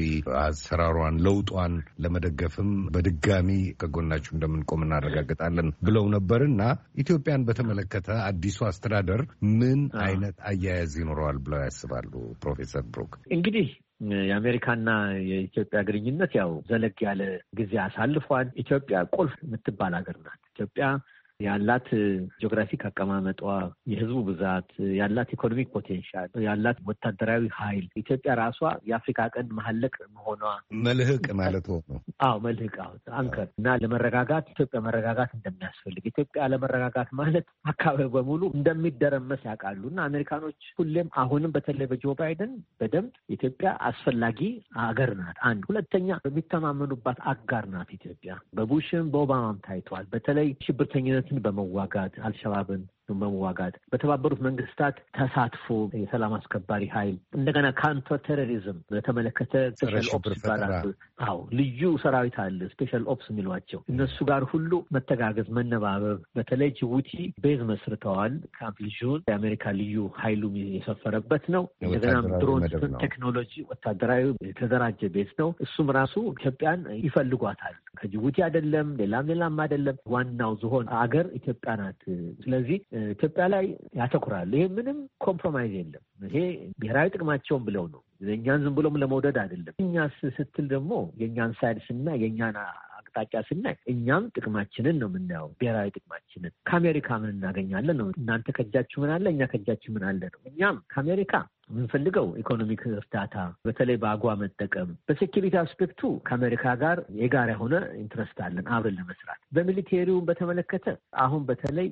አሰራሯን ለውጧን ለመደገፍም በድጋሚ ከጎናችሁ እንደምንቆም እናረጋግጣለን ብለው ነበርና ኢትዮጵያን በተመለከተ አዲሱ አስተዳደር ምን አይነት አያያዝ ይኖረዋል ብለው ያስባሉ ፕሮፌሰር ብሩክ? እንግዲህ የአሜሪካና የኢትዮጵያ ግንኙነት ያው ዘለግ ያለ ጊዜ አሳልፏል። ኢትዮጵያ ቁልፍ የምትባል ሀገር ናት። ኢትዮጵያ ያላት ጂኦግራፊክ አቀማመጧ፣ የህዝቡ ብዛት፣ ያላት ኢኮኖሚክ ፖቴንሻል፣ ያላት ወታደራዊ ኃይል፣ ኢትዮጵያ ራሷ የአፍሪካ ቀንድ መሀለቅ መሆኗ መልህቅ ማለት ነው። አዎ መልህቅ አንከር እና ለመረጋጋት ኢትዮጵያ መረጋጋት እንደሚያስፈልግ ኢትዮጵያ ለመረጋጋት ማለት አካባቢ በሙሉ እንደሚደረመስ ያውቃሉ እና አሜሪካኖች ሁሌም አሁንም በተለይ በጆ ባይደን በደንብ ኢትዮጵያ አስፈላጊ አገር ናት። አንድ ሁለተኛ በሚተማመኑባት አጋር ናት ኢትዮጵያ። በቡሽም በኦባማም ታይቷል። በተለይ ሽብርተኝነት በመዋጋት አልሸባብን በመዋጋት በተባበሩት መንግስታት ተሳትፎ የሰላም አስከባሪ ኃይል እንደገና ካውንተር ቴሮሪዝም በተመለከተ ስፔሻል ኦፕስ ይባላል። አዎ ልዩ ሰራዊት አለ ስፔሻል ኦፕስ የሚሏቸው እነሱ ጋር ሁሉ መተጋገዝ፣ መነባበብ። በተለይ ጅቡቲ ቤዝ መስርተዋል። ካምፕ ልጁን የአሜሪካ ልዩ ኃይሉ የሰፈረበት ነው። እንደገና ድሮን ቴክኖሎጂ ወታደራዊ የተደራጀ ቤዝ ነው። እሱም ራሱ ኢትዮጵያን ይፈልጓታል። ከጅቡቲ አይደለም ሌላም ሌላም አይደለም። ዋናው ዝሆን አገር ኢትዮጵያ ናት። ስለዚህ ኢትዮጵያ ላይ ያተኩራል። ይሄ ምንም ኮምፕሮማይዝ የለም። ይሄ ብሔራዊ ጥቅማቸውን ብለው ነው። የእኛን ዝም ብሎም ለመውደድ አይደለም። እኛስ ስትል ደግሞ የእኛን ሳይድ ስናይ የእኛን አቅጣጫ ስናይ እኛም ጥቅማችንን ነው የምናየው። ብሔራዊ ጥቅማችንን ከአሜሪካ ምን እናገኛለን ነው። እናንተ ከእጃችሁ ምን አለ፣ እኛ ከእጃችሁ ምን አለ ነው። እኛም ከአሜሪካ የምንፈልገው ኢኮኖሚክ እርዳታ በተለይ በአጓ መጠቀም በሴኩሪቲ አስፔክቱ ከአሜሪካ ጋር የጋራ የሆነ ኢንትረስት አለን አብረን ለመስራት። በሚሊቴሪውን በተመለከተ አሁን በተለይ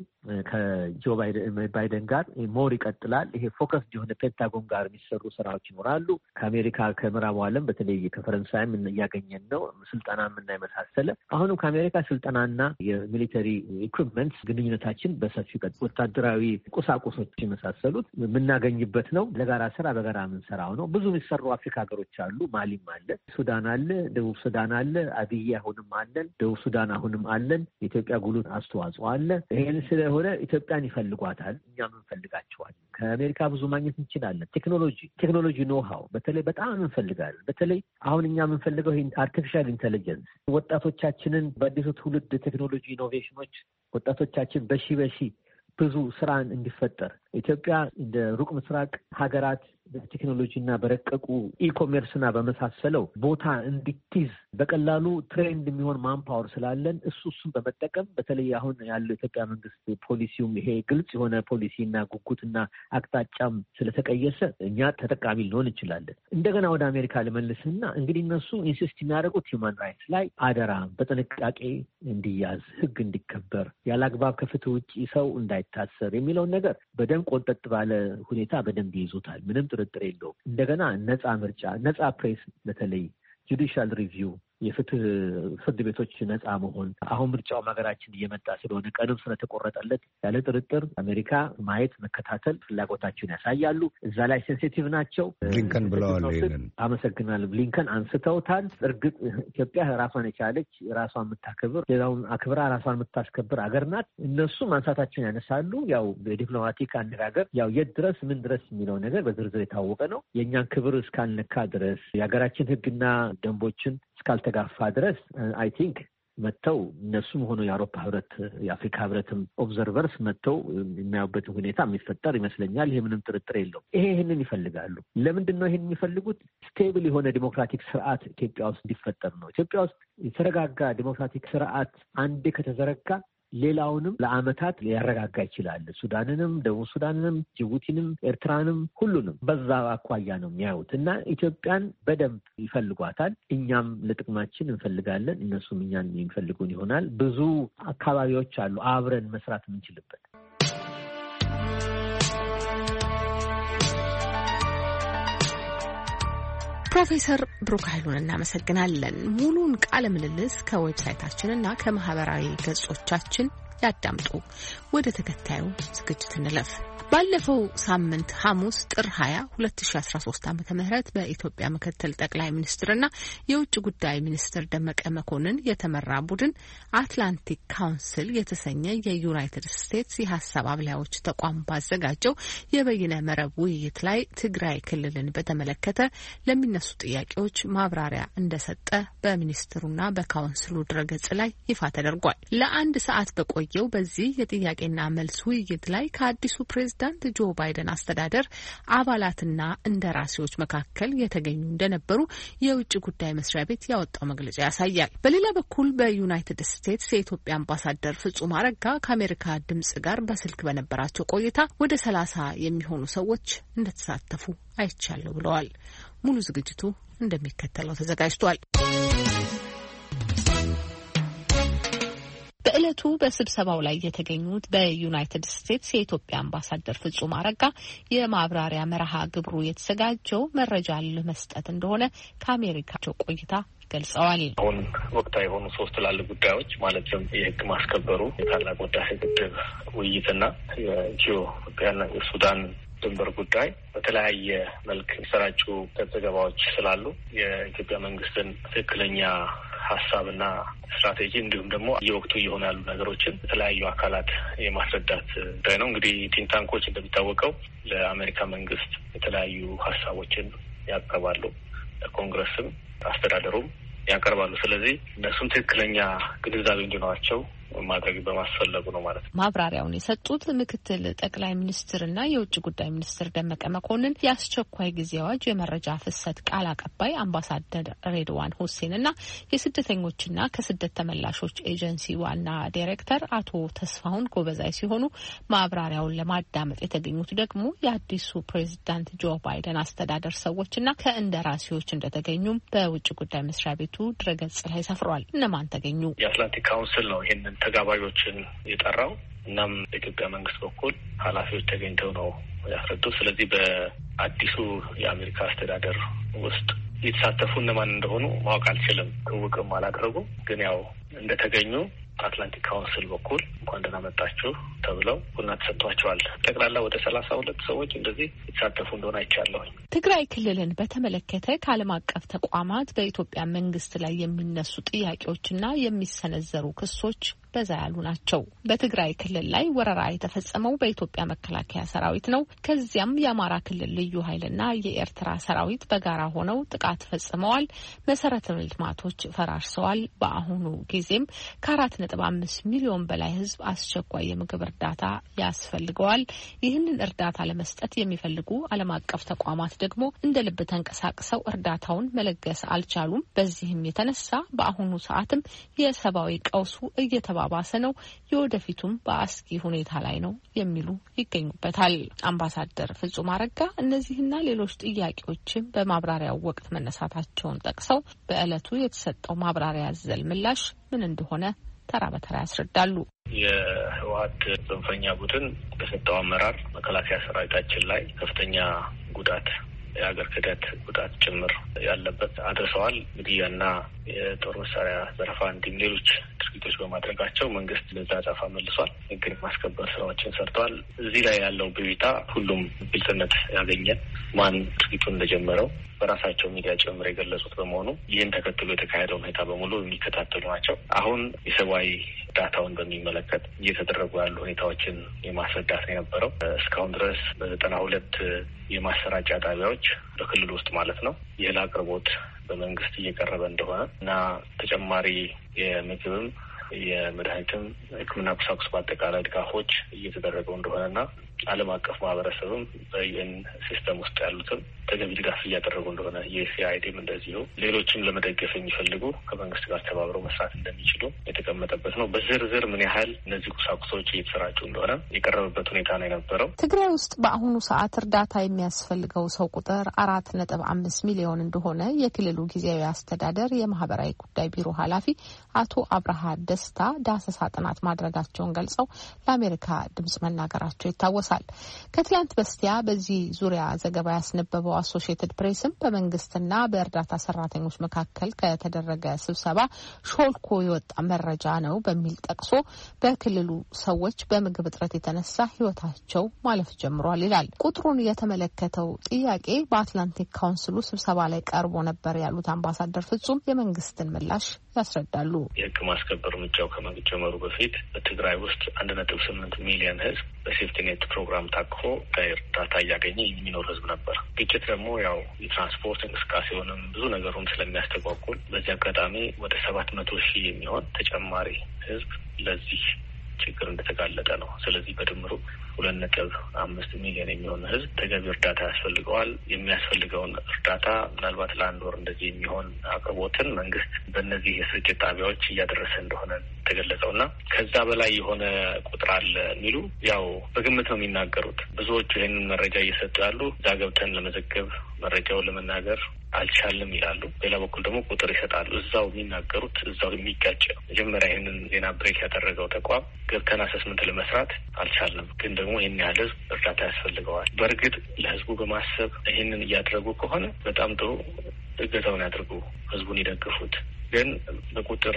ከጆ ባይደን ጋር ሞር ይቀጥላል። ይሄ ፎከስ የሆነ ፔንታጎን ጋር የሚሰሩ ስራዎች ይኖራሉ። ከአሜሪካ ከምዕራቡ ዓለም በተለይ ከፈረንሳይም እያገኘን ነው ስልጠና እና የመሳሰለ። አሁንም ከአሜሪካ ስልጠናና የሚሊተሪ ኢኩዊፕመንትስ ግንኙነታችን በሰፊው ቀጥ ወታደራዊ ቁሳቁሶች የመሳሰሉት የምናገኝበት ነው። ለጋራ ስራ በጋራ የምንሰራው ነው። ብዙ የሚሰሩ አፍሪካ ሀገሮች አሉ። ማሊም አለ፣ ሱዳን አለ፣ ደቡብ ሱዳን አለ፣ አብይ አሁንም አለን፣ ደቡብ ሱዳን አሁንም አለን። የኢትዮጵያ ጉልህ አስተዋጽኦ አለ። ይሄን ስለሆነ ኢትዮጵያን ይፈልጓታል፣ እኛም እንፈልጋቸዋለን። ከአሜሪካ ብዙ ማግኘት እንችላለን። ቴክኖሎጂ ቴክኖሎጂ ኖሃው በተለይ በጣም እንፈልጋለን። በተለይ አሁን እኛ የምንፈልገው ይሄ አርቲፊሻል ኢንተለጀንስ ወጣቶቻችንን በአዲሱ ትውልድ ቴክኖሎጂ ኢኖቬሽኖች ወጣቶቻችን በሺ በሺ ብዙ ስራን እንዲፈጠር ኢትዮጵያ እንደ ሩቅ ምስራቅ ሀገራት በቴክኖሎጂ እና በረቀቁ ኢኮሜርስ እና በመሳሰለው ቦታ እንድትይዝ በቀላሉ ትሬንድ የሚሆን ማንፓወር ስላለን እሱ እሱን በመጠቀም በተለይ አሁን ያለው ኢትዮጵያ መንግስት ፖሊሲውም ይሄ ግልጽ የሆነ ፖሊሲ እና ጉጉትና አቅጣጫም ስለተቀየሰ እኛ ተጠቃሚ ልንሆን እንችላለን። እንደገና ወደ አሜሪካ ልመልስና እንግዲህ እነሱ ኢንሲስት የሚያደርጉት ሂውማን ራይትስ ላይ አደራ በጥንቃቄ እንዲያዝ፣ ህግ እንዲከበር፣ ያለአግባብ ከፍትህ ውጭ ሰው እንዳይታሰር የሚለውን ነገር በደንብ ቆንጠጥ ባለ ሁኔታ በደንብ ይይዙታል። ምንም ጥርጥር የለውም። እንደገና ነጻ ምርጫ፣ ነጻ ፕሬስ፣ በተለይ ጁዲሻል ሪቪው የፍትህ ፍርድ ቤቶች ነጻ መሆን አሁን ምርጫው ሀገራችን እየመጣ ስለሆነ ቀንም ስለተቆረጠለት ያለ ጥርጥር አሜሪካ ማየት መከታተል ፍላጎታቸውን ያሳያሉ። እዛ ላይ ሴንሲቲቭ ናቸው። ብሊንከን ብለዋል። ይሄንን አመሰግናለሁ። ብሊንከን አንስተውታል። እርግጥ ኢትዮጵያ ራሷን የቻለች ራሷን የምታከብር ሌላውን አክብራ ራሷን የምታስከብር አገር ናት። እነሱ ማንሳታቸውን ያነሳሉ። ያው በዲፕሎማቲክ አነጋገር ያው የት ድረስ ምን ድረስ የሚለው ነገር በዝርዝር የታወቀ ነው። የእኛን ክብር እስካልነካ ድረስ የሀገራችን ህግና ደንቦችን እስካልተጋፋ ድረስ አይ ቲንክ መጥተው እነሱም ሆኖ የአውሮፓ ህብረት የአፍሪካ ህብረትም ኦብዘርቨርስ መጥተው የሚያዩበትን ሁኔታ የሚፈጠር ይመስለኛል። ይሄ ምንም ጥርጥር የለውም። ይሄ ይህንን ይፈልጋሉ። ለምንድን ነው ይሄን የሚፈልጉት? ስቴብል የሆነ ዲሞክራቲክ ስርዓት ኢትዮጵያ ውስጥ እንዲፈጠር ነው። ኢትዮጵያ ውስጥ የተረጋጋ ዲሞክራቲክ ስርዓት አንዴ ከተዘረጋ ሌላውንም ለአመታት ሊያረጋጋ ይችላል። ሱዳንንም፣ ደቡብ ሱዳንንም፣ ጅቡቲንም፣ ኤርትራንም ሁሉንም በዛ አኳያ ነው የሚያዩት እና ኢትዮጵያን በደንብ ይፈልጓታል። እኛም ለጥቅማችን እንፈልጋለን፣ እነሱም እኛን የሚፈልጉን ይሆናል። ብዙ አካባቢዎች አሉ አብረን መስራት የምንችልበት። ፕሮፌሰር ብሩክ ኃይሉን እናመሰግናለን። ሙሉን ቃለ ምልልስ ከዌብሳይታችንና ከማህበራዊ ገጾቻችን ያዳምጡ። ወደ ተከታዩ ዝግጅት እንለፍ። ባለፈው ሳምንት ሐሙስ ጥር ሀያ ሁለት ሺ አስራ ሶስት ዓመተ ምህረት በኢትዮጵያ ምክትል ጠቅላይ ሚኒስትርና የውጭ ጉዳይ ሚኒስትር ደመቀ መኮንን የተመራ ቡድን አትላንቲክ ካውንስል የተሰኘ የዩናይትድ ስቴትስ የሀሳብ አብላዮች ተቋም ባዘጋጀው የበይነ መረብ ውይይት ላይ ትግራይ ክልልን በተመለከተ ለሚነሱ ጥያቄዎች ማብራሪያ እንደሰጠ በሚኒስትሩና በካውንስሉ ድረገጽ ላይ ይፋ ተደርጓል። ለአንድ ሰዓት በቆየው በዚህ የጥያቄና መልስ ውይይት ላይ ከአዲሱ ፕሬዝዳንት ጆ ባይደን አስተዳደር አባላትና እንደራሴዎች መካከል የተገኙ እንደነበሩ የውጭ ጉዳይ መስሪያ ቤት ያወጣው መግለጫ ያሳያል። በሌላ በኩል በዩናይትድ ስቴትስ የኢትዮጵያ አምባሳደር ፍጹም አረጋ ከአሜሪካ ድምጽ ጋር በስልክ በነበራቸው ቆይታ ወደ ሰላሳ የሚሆኑ ሰዎች እንደተሳተፉ አይቻለሁ ብለዋል። ሙሉ ዝግጅቱ እንደሚከተለው ተዘጋጅቷል። በዕለቱ በስብሰባው ላይ የተገኙት በዩናይትድ ስቴትስ የኢትዮጵያ አምባሳደር ፍጹም አረጋ የማብራሪያ መርሃ ግብሩ የተዘጋጀው መረጃ ለመስጠት እንደሆነ ከአሜሪካቸው ቆይታ ገልጸዋል። አሁን ወቅታዊ የሆኑ ሶስት ትላልቅ ጉዳዮች ማለትም የሕግ ማስከበሩ፣ የታላቁ ህዳሴ ግድብ ውይይትና የኢትዮጵያና የሱዳን ድንበር ጉዳይ በተለያየ መልክ የሚሰራጩ ዘገባዎች ስላሉ የኢትዮጵያ መንግስትን ትክክለኛ ሀሳብና ስትራቴጂ እንዲሁም ደግሞ የወቅቱ እየሆኑ ያሉ ነገሮችን የተለያዩ አካላት የማስረዳት ጉዳይ ነው። እንግዲህ ቲንታንኮች እንደሚታወቀው ለአሜሪካ መንግስት የተለያዩ ሀሳቦችን ያቀርባሉ፣ ለኮንግረስም አስተዳደሩም ያቀርባሉ። ስለዚህ እነሱም ትክክለኛ ግንዛቤ እንዲኖራቸው ማድረግ በማስፈለጉ ነው ማለት ነው። ማብራሪያውን የሰጡት ምክትል ጠቅላይ ሚኒስትርና የውጭ ጉዳይ ሚኒስትር ደመቀ መኮንን የአስቸኳይ ጊዜ አዋጅ የመረጃ ፍሰት ቃል አቀባይ አምባሳደር ሬድዋን ሁሴንና የስደተኞችና ከስደት ተመላሾች ኤጀንሲ ዋና ዳይሬክተር አቶ ተስፋሁን ጎበዛይ ሲሆኑ ማብራሪያውን ለማዳመጥ የተገኙት ደግሞ የአዲሱ ፕሬዝዳንት ጆ ባይደን አስተዳደር ሰዎችና ከእንደራሴዎች እንደተገኙም በውጭ ጉዳይ መስሪያ ቤቱ ድረገጽ ላይ ሰፍሯል። እነማን ተገኙ? የአትላንቲክ ካውንስል ነው ይህንን ተጋባዦችን የጠራው። እናም በኢትዮጵያ መንግስት በኩል ኃላፊዎች ተገኝተው ነው ያስረዱት። ስለዚህ በአዲሱ የአሜሪካ አስተዳደር ውስጥ የተሳተፉ እነማን እንደሆኑ ማወቅ አልችልም። ትውቅም አላደረጉም። ግን ያው እንደተገኙ አትላንቲክ ካውንስል በኩል እንኳን ደህና መጣችሁ ተብለው ቡና ተሰጥቷቸዋል። ጠቅላላ ወደ ሰላሳ ሁለት ሰዎች እንደዚህ የተሳተፉ እንደሆነ አይቻለሁ። ትግራይ ክልልን በተመለከተ ከዓለም አቀፍ ተቋማት በኢትዮጵያ መንግስት ላይ የሚነሱ ጥያቄዎችና የሚሰነዘሩ ክሶች በዛ ያሉ ናቸው። በትግራይ ክልል ላይ ወረራ የተፈጸመው በኢትዮጵያ መከላከያ ሰራዊት ነው። ከዚያም የአማራ ክልል ልዩ ኃይልና የኤርትራ ሰራዊት በጋራ ሆነው ጥቃት ፈጽመዋል። መሰረተ ልማቶች ፈራርሰዋል። በአሁኑ ጊዜም ከአራት ነጥብ አምስት ሚሊዮን በላይ ህዝብ አስቸኳይ የምግብ እርዳታ ያስፈልገዋል። ይህንን እርዳታ ለመስጠት የሚፈልጉ ዓለም አቀፍ ተቋማት ደግሞ እንደ ልብ ተንቀሳቅሰው እርዳታውን መለገስ አልቻሉም። በዚህም የተነሳ በአሁኑ ሰዓትም የሰብአዊ ቀውሱ እየተባ ባሰ ነው። የወደፊቱም በአስጊ ሁኔታ ላይ ነው የሚሉ ይገኙበታል። አምባሳደር ፍጹም አረጋ እነዚህና ሌሎች ጥያቄዎችን በማብራሪያው ወቅት መነሳታቸውን ጠቅሰው በዕለቱ የተሰጠው ማብራሪያ ያዘል ምላሽ ምን እንደሆነ ተራ በተራ ያስረዳሉ። የህወሓት ጽንፈኛ ቡድን በሰጠው አመራር መከላከያ ሰራዊታችን ላይ ከፍተኛ ጉዳት የሀገር ክህደት ጉዳት ጭምር ያለበት አድርሰዋል። ግድያና የጦር መሳሪያ ዘረፋ እንዲሁም ሌሎች ድርጊቶች በማድረጋቸው መንግስት ለዛ አጸፋ መልሷል። ህግን ማስከበር ስራዎችን ሰርተዋል። እዚህ ላይ ያለው ብቢታ ሁሉም ግልጽነት ያገኘ ማን ድርጊቱን እንደጀመረው በራሳቸው ሚዲያ ጭምር የገለጹት በመሆኑ ይህን ተከትሎ የተካሄደው ሁኔታ በሙሉ የሚከታተሉ ናቸው። አሁን የሰብአዊ እርዳታውን በሚመለከት እየተደረጉ ያሉ ሁኔታዎችን የማስረዳት ነው የነበረው። እስካሁን ድረስ በዘጠና ሁለት የማሰራጫ ጣቢያዎች በክልል ውስጥ ማለት ነው የእህል አቅርቦት በመንግስት እየቀረበ እንደሆነ እና ተጨማሪ የምግብም የመድኃኒትም ሕክምና ቁሳቁስ በአጠቃላይ ድጋፎች እየተደረገው እንደሆነና ዓለም አቀፍ ማህበረሰብም በዩኤን ሲስተም ውስጥ ያሉትም ተገቢ ድጋፍ እያደረጉ እንደሆነ የሲአይዲም እንደዚሁ ሌሎችም ለመደገፍ የሚፈልጉ ከመንግስት ጋር ተባብረው መስራት እንደሚችሉ የተቀመጠበት ነው። በዝርዝር ምን ያህል እነዚህ ቁሳቁሶች እየተሰራጩ እንደሆነ የቀረበበት ሁኔታ ነው የነበረው። ትግራይ ውስጥ በአሁኑ ሰዓት እርዳታ የሚያስፈልገው ሰው ቁጥር አራት ነጥብ አምስት ሚሊዮን እንደሆነ የክልሉ ጊዜያዊ አስተዳደር የማህበራዊ ጉዳይ ቢሮ ኃላፊ አቶ አብርሃ ደስታ ዳሰሳ ጥናት ማድረጋቸውን ገልጸው ለአሜሪካ ድምጽ መናገራቸው ይታወሳል። ከትላንት በስቲያ በዚህ ዙሪያ ዘገባ ያስነበበው አሶሺየትድ ፕሬስም በመንግስትና በእርዳታ ሰራተኞች መካከል ከተደረገ ስብሰባ ሾልኮ የወጣ መረጃ ነው በሚል ጠቅሶ በክልሉ ሰዎች በምግብ እጥረት የተነሳ ህይወታቸው ማለፍ ጀምሯል ይላል። ቁጥሩን የተመለከተው ጥያቄ በአትላንቲክ ካውንስሉ ስብሰባ ላይ ቀርቦ ነበር ያሉት አምባሳደር ፍጹም የመንግስትን ምላሽ ያስረዳሉ። የህግ ማስከበር እርምጃው ከመጀመሩ በፊት በትግራይ ውስጥ አንድ ነጥብ ስምንት ሚሊዮን ህዝብ በሴፍቲኔት ፕሮግራም ታቅፎ እርዳታ እያገኘ የሚኖር ህዝብ ነበር። ግጭት ደግሞ ያው የትራንስፖርት እንቅስቃሴውንም ብዙ ነገሩን ስለሚያስተጓጉል በዚህ አጋጣሚ ወደ ሰባት መቶ ሺህ የሚሆን ተጨማሪ ህዝብ ለዚህ ችግር እንደተጋለጠ ነው። ስለዚህ በድምሩ ሁለት ነጥብ አምስት ሚሊዮን የሚሆን ህዝብ ተገቢ እርዳታ ያስፈልገዋል። የሚያስፈልገውን እርዳታ ምናልባት ለአንድ ወር እንደዚህ የሚሆን አቅርቦትን መንግስት በእነዚህ የስርጭት ጣቢያዎች እያደረሰ እንደሆነ ተገለጸውና ከዛ በላይ የሆነ ቁጥር አለ የሚሉ ያው በግምት ነው የሚናገሩት። ብዙዎቹ ይህንን መረጃ እየሰጡ ያሉ እዛ ገብተን ለመዘገብ መረጃውን ለመናገር አልቻልም ይላሉ። ሌላ በኩል ደግሞ ቁጥር ይሰጣሉ። እዛው የሚናገሩት እዛው የሚጋጭ ነው። መጀመሪያ ይህንን ዜና ብሬክ ያደረገው ተቋም ገብተን አሰስመንት ለመስራት አልቻልም፣ ግን ደግሞ ይህን ያህል ህዝብ እርዳታ ያስፈልገዋል። በእርግጥ ለህዝቡ በማሰብ ይህንን እያደረጉ ከሆነ በጣም ጥሩ፣ እገዛውን ያድርጉ፣ ህዝቡን ይደግፉት። ግን በቁጥር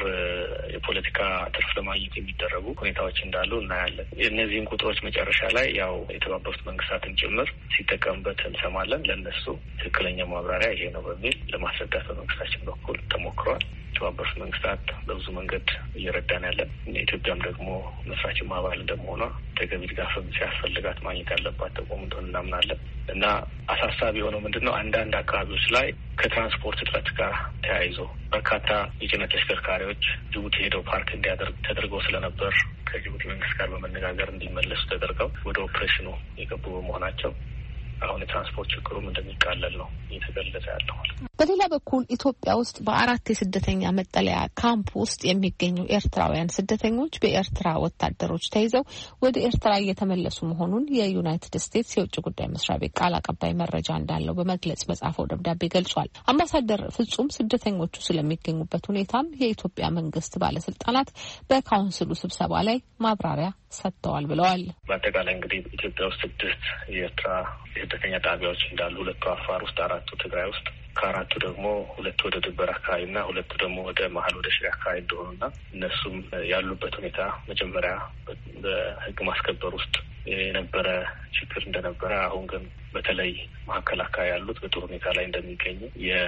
የፖለቲካ ትርፍ ለማግኘት የሚደረጉ ሁኔታዎች እንዳሉ እናያለን። እነዚህም ቁጥሮች መጨረሻ ላይ ያው የተባበሩት መንግስታትን ጭምር ሲጠቀምበት እንሰማለን። ለእነሱ ትክክለኛ ማብራሪያ ይሄ ነው በሚል ለማስረዳት በመንግስታችን በኩል ተሞክሯል። የተባበሩት መንግስታት በብዙ መንገድ እየረዳን ያለን ኢትዮጵያም ደግሞ መስራችም አባል እንደመሆኗ ተገቢ ድጋፍም ሲያስፈልጋት ማግኘት ያለባት ተቋም እንደሆነ እናምናለን እና አሳሳቢ የሆነው ምንድነው አንዳንድ አካባቢዎች ላይ ከትራንስፖርት እጥረት ጋር ተያይዞ በርካታ የጭነት ተሽከርካሪዎች ጅቡቲ ሄደው ፓርክ እንዲያደርግ ተደርገው ስለነበር ከጅቡቲ መንግስት ጋር በመነጋገር እንዲመለሱ ተደርገው ወደ ኦፕሬሽኑ የገቡ በመሆናቸው አሁን የትራንስፖርት ችግሩም እንደሚቃለል ነው እየተገለጸ ያለው። በሌላ በኩል ኢትዮጵያ ውስጥ በአራት የስደተኛ መጠለያ ካምፕ ውስጥ የሚገኙ ኤርትራውያን ስደተኞች በኤርትራ ወታደሮች ተይዘው ወደ ኤርትራ እየተመለሱ መሆኑን የዩናይትድ ስቴትስ የውጭ ጉዳይ መስሪያ ቤት ቃል አቀባይ መረጃ እንዳለው በመግለጽ በጻፈው ደብዳቤ ገልጿል። አምባሳደር ፍጹም ስደተኞቹ ስለሚገኙበት ሁኔታም የኢትዮጵያ መንግስት ባለስልጣናት በካውንስሉ ስብሰባ ላይ ማብራሪያ ሰጥተዋል ብለዋል። በአጠቃላይ እንግዲህ ኢትዮጵያ ውስጥ ስድስት የኤርትራ የስደተኛ ጣቢያዎች እንዳሉ ሁለቱ አፋር ውስጥ፣ አራቱ ትግራይ ውስጥ፣ ከአራቱ ደግሞ ሁለቱ ወደ ድንበር አካባቢና ሁለቱ ደግሞ ወደ መሀል ወደ ሽሬ አካባቢ እንደሆኑና እነሱም ያሉበት ሁኔታ መጀመሪያ በህግ ማስከበር ውስጥ የነበረ ችግር እንደነበረ አሁን ግን በተለይ መካከል አካባቢ ያሉት በጥሩ ሁኔታ ላይ እንደሚገኙ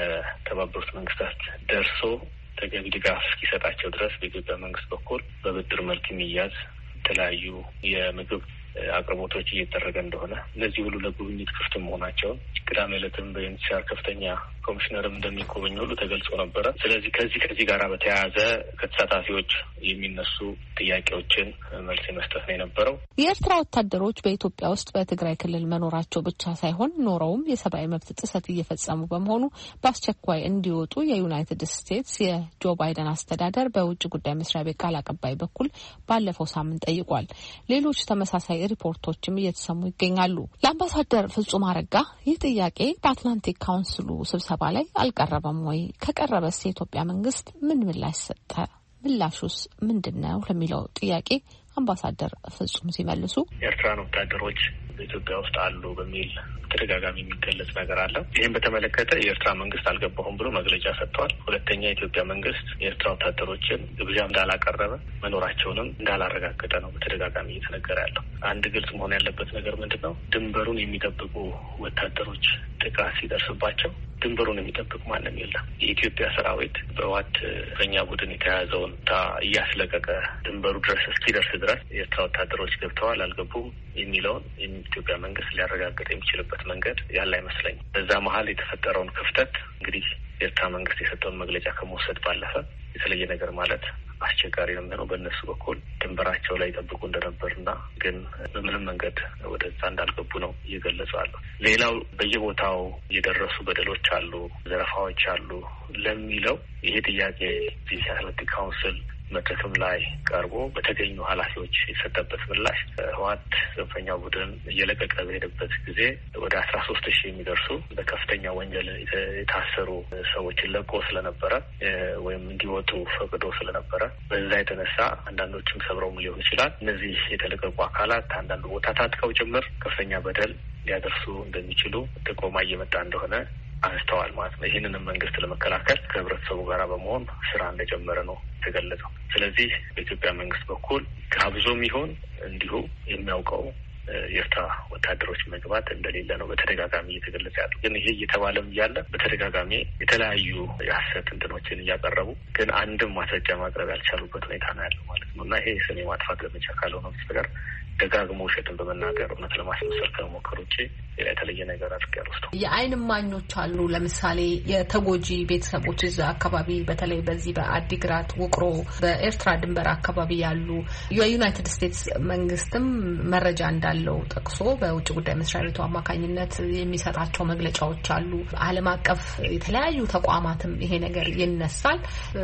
የተባበሩት መንግስታት ደርሶ ተገቢ ድጋፍ እስኪሰጣቸው ድረስ በኢትዮጵያ መንግስት በኩል በብድር መልክ የሚያዝ የተለያዩ የምግብ አቅርቦቶች እየተደረገ እንደሆነ እነዚህ ሁሉ ለጉብኝት ክፍት መሆናቸውን ቅዳሜ ዕለትም በዩኤንኤችሲአር ከፍተኛ ኮሚሽነርም እንደሚጎበኙ ሁሉ ተገልጾ ነበረ። ስለዚህ ከዚህ ከዚህ ጋር በተያያዘ ከተሳታፊዎች የሚነሱ ጥያቄዎችን መልስ መስጠት ነው የነበረው። የኤርትራ ወታደሮች በኢትዮጵያ ውስጥ በትግራይ ክልል መኖራቸው ብቻ ሳይሆን ኖረውም የሰብአዊ መብት ጥሰት እየፈጸሙ በመሆኑ በአስቸኳይ እንዲወጡ የዩናይትድ ስቴትስ የጆ ባይደን አስተዳደር በውጭ ጉዳይ መስሪያ ቤት ቃል አቀባይ በኩል ባለፈው ሳምንት ጠይቋል። ሌሎች ተመሳሳይ ሪፖርቶችም እየተሰሙ ይገኛሉ። ለአምባሳደር ፍጹም አረጋ ይህ ጥያቄ በአትላንቲክ ካውንስሉ ስብሰባ ላይ አልቀረበም ወይ? ከቀረበስ የኢትዮጵያ መንግስት ምን ምላሽ ሰጠ? ምላሹስ ምንድነው? ለሚለው ጥያቄ አምባሳደር ፍጹም ሲመልሱ ኤርትራን ወታደሮች በኢትዮጵያ ውስጥ አሉ በሚል ተደጋጋሚ የሚገለጽ ነገር አለ። ይህም በተመለከተ የኤርትራ መንግስት አልገባሁም ብሎ መግለጫ ሰጥቷል። ሁለተኛ የኢትዮጵያ መንግስት የኤርትራ ወታደሮች ግብዣ እንዳላቀረበ መኖራቸውንም እንዳላረጋገጠ ነው በተደጋጋሚ እየተነገረ ያለው። አንድ ግልጽ መሆን ያለበት ነገር ምንድን ነው? ድንበሩን የሚጠብቁ ወታደሮች ጥቃት ሲደርስባቸው ድንበሩን የሚጠብቅ ማንም የለም። የኢትዮጵያ ሰራዊት በህወሓት በኛ ቡድን የተያዘውን ታ እያስለቀቀ ድንበሩ ድረስ እስኪደርስ ድረስ የኤርትራ ወታደሮች ገብተዋል አልገቡም የሚለውን የኢትዮጵያ መንግስት ሊያረጋግጥ የሚችልበት መንገድ ያለ አይመስለኝም። በዛ መሀል የተፈጠረውን ክፍተት እንግዲህ የኤርትራ መንግስት የሰጠውን መግለጫ ከመውሰድ ባለፈ የተለየ ነገር ማለት አስቸጋሪ ነው የሚሆነው። በእነሱ በኩል ድንበራቸው ላይ ጠብቁ እንደነበርና ግን በምንም መንገድ ወደዛ እንዳልገቡ ነው እየገለጹ አሉ። ሌላው በየቦታው የደረሱ በደሎች አሉ፣ ዘረፋዎች አሉ ለሚለው ይሄ ጥያቄ የአትላንቲክ ካውንስል መድረክም ላይ ቀርቦ በተገኙ ኃላፊዎች የሰጠበት ምላሽ ህወሓት ጽንፈኛው ቡድን እየለቀቀ በሄደበት ጊዜ ወደ አስራ ሶስት ሺህ የሚደርሱ በከፍተኛ ወንጀል የታሰሩ ሰዎችን ለቆ ስለነበረ ወይም እንዲወጡ ፈቅዶ ስለነበረ በዛ የተነሳ አንዳንዶችም ሰብረውም ሊሆን ይችላል እነዚህ የተለቀቁ አካላት አንዳንድ ቦታ ታጥቀው ጭምር ከፍተኛ በደል ሊያደርሱ እንደሚችሉ ጥቆማ እየመጣ እንደሆነ አንስተዋል ማለት ነው። ይህንንም መንግስት ለመከላከል ከህብረተሰቡ ጋር በመሆን ስራ እንደጀመረ ነው የተገለጸው። ስለዚህ በኢትዮጵያ መንግስት በኩል ጋብዞም ይሆን እንዲሁ የሚያውቀው የኤርትራ ወታደሮች መግባት እንደሌለ ነው በተደጋጋሚ እየተገለጸ ያለው። ግን ይሄ እየተባለም እያለ በተደጋጋሚ የተለያዩ የሀሰት እንትኖችን እያቀረቡ ግን አንድም ማስረጃ ማቅረብ ያልቻሉበት ሁኔታ ነው ያለው ማለት ነው እና ይሄ ስም የማጥፋት ዘመቻ ካልሆነ በስተቀር ደጋግሞ ውሸትን በመናገር እውነት ለማስመሰል ከመሞከር ውጭ ሌላ የተለየ ነገር አድርጌ አልወስደው። የአይን እማኞች አሉ። ለምሳሌ የተጎጂ ቤተሰቦች እዛ አካባቢ በተለይ በዚህ በአዲግራት ውቅሮ፣ በኤርትራ ድንበር አካባቢ ያሉ የዩናይትድ ስቴትስ መንግስትም መረጃ እንዳለው ጠቅሶ በውጭ ጉዳይ መስሪያ ቤቱ አማካኝነት የሚሰጣቸው መግለጫዎች አሉ። ዓለም አቀፍ የተለያዩ ተቋማትም ይሄ ነገር ይነሳል።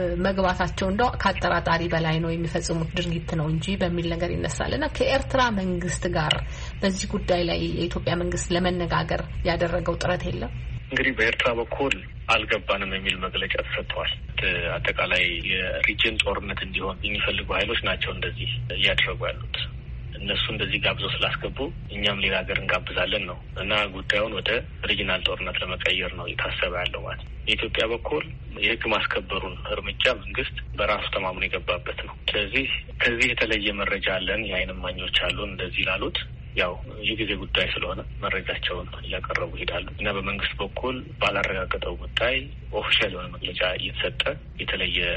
መግባታቸው እንደው ከአጠራጣሪ በላይ ነው የሚፈጽሙት ድርጊት ነው እንጂ በሚል ነገር ይነሳልና ከኤርትራ መንግስት ጋር በዚህ ጉዳይ ላይ የኢትዮጵያ መንግስት ለመነጋገር ያደረገው ጥረት የለም። እንግዲህ በኤርትራ በኩል አልገባንም የሚል መግለጫ ተሰጥቷል። አጠቃላይ የሪጅን ጦርነት እንዲሆን የሚፈልጉ ኃይሎች ናቸው እንደዚህ እያደረጉ ያሉት። እነሱ እንደዚህ ጋብዘው ስላስገቡ እኛም ሌላ ሀገር እንጋብዛለን ነው እና ጉዳዩን ወደ ሪጂናል ጦርነት ለመቀየር ነው የታሰበ ያለው ማለት ነው። የኢትዮጵያ በኩል የህግ ማስከበሩን እርምጃ መንግስት በራሱ ተማምኖ የገባበት ነው። ስለዚህ ከዚህ የተለየ መረጃ አለን፣ የአይን እማኞች አሉን እንደዚህ ላሉት ያው የጊዜ ጉዳይ ስለሆነ መረጃቸውን እያቀረቡ ይሄዳሉ እና በመንግስት በኩል ባላረጋገጠው ጉዳይ ኦፊሻል የሆነ መግለጫ እየተሰጠ የተለየ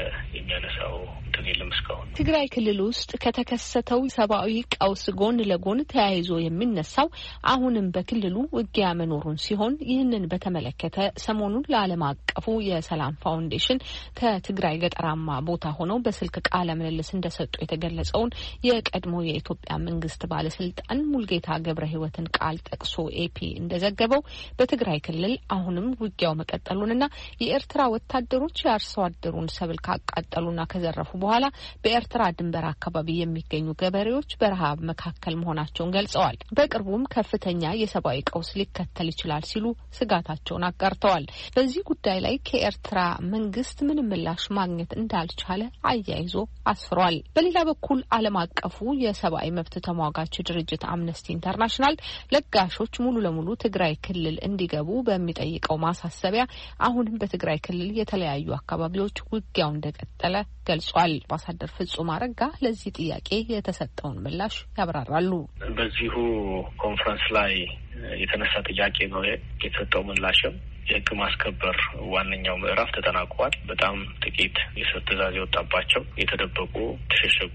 የሚያነሳው እንትን የለም እስካሁን። ትግራይ ክልል ውስጥ ከተከሰተው ሰብአዊ ቀውስ ጎን ለጎን ተያይዞ የሚነሳው አሁንም በክልሉ ውጊያ መኖሩን ሲሆን ይህንን በተመለከተ ሰሞኑን ለዓለም አቀፉ የሰላም ፋውንዴሽን ከትግራይ ገጠራማ ቦታ ሆነው በስልክ ቃለ ምልልስ እንደሰጡ የተገለጸውን የቀድሞ የኢትዮጵያ መንግስት ባለስልጣን ሙልጌታ ገብረ ሕይወትን ቃል ጠቅሶ ኤፒ እንደዘገበው በትግራይ ክልል አሁንም ውጊያው መቀጠሉንና የኤርትራ ወታደሮች የአርሶ አደሩን ሰብል ካቃጠሉና ከዘረፉ በኋላ በኤርትራ ድንበር አካባቢ የሚገኙ ገበሬዎች በረሃብ መካከል መሆናቸውን ገልጸዋል። በቅርቡም ከፍተኛ የሰብአዊ ቀውስ ሊከተል ይችላል ሲሉ ስጋታቸውን አጋርተዋል። በዚህ ጉዳይ ላይ ከኤርትራ መንግስት ምንም ምላሽ ማግኘት እንዳልቻለ አያይዞ አስፍሯል። በሌላ በኩል ዓለም አቀፉ የሰብአዊ መብት ተሟጋች ድርጅት አምነስቲ ኢንተርናሽናል ለጋሾች ሙሉ ለሙሉ ትግራይ ክልል እንዲገቡ በሚጠይቀው ማሳሰቢያ አሁንም በትግራይ ክልል የተለያዩ አካባቢዎች ውጊያው እንደቀጠለ ገልጿል። አምባሳደር ፍጹም አረጋ ለዚህ ጥያቄ የተሰጠውን ምላሽ ያብራራሉ። በዚሁ ኮንፈረንስ ላይ የተነሳ ጥያቄ ነው የተሰጠው ምላሽም የህግ ማስከበር ዋነኛው ምዕራፍ ተጠናቋል። በጣም ጥቂት የእስር ትዕዛዝ የወጣባቸው የተደበቁ ተሸሸጉ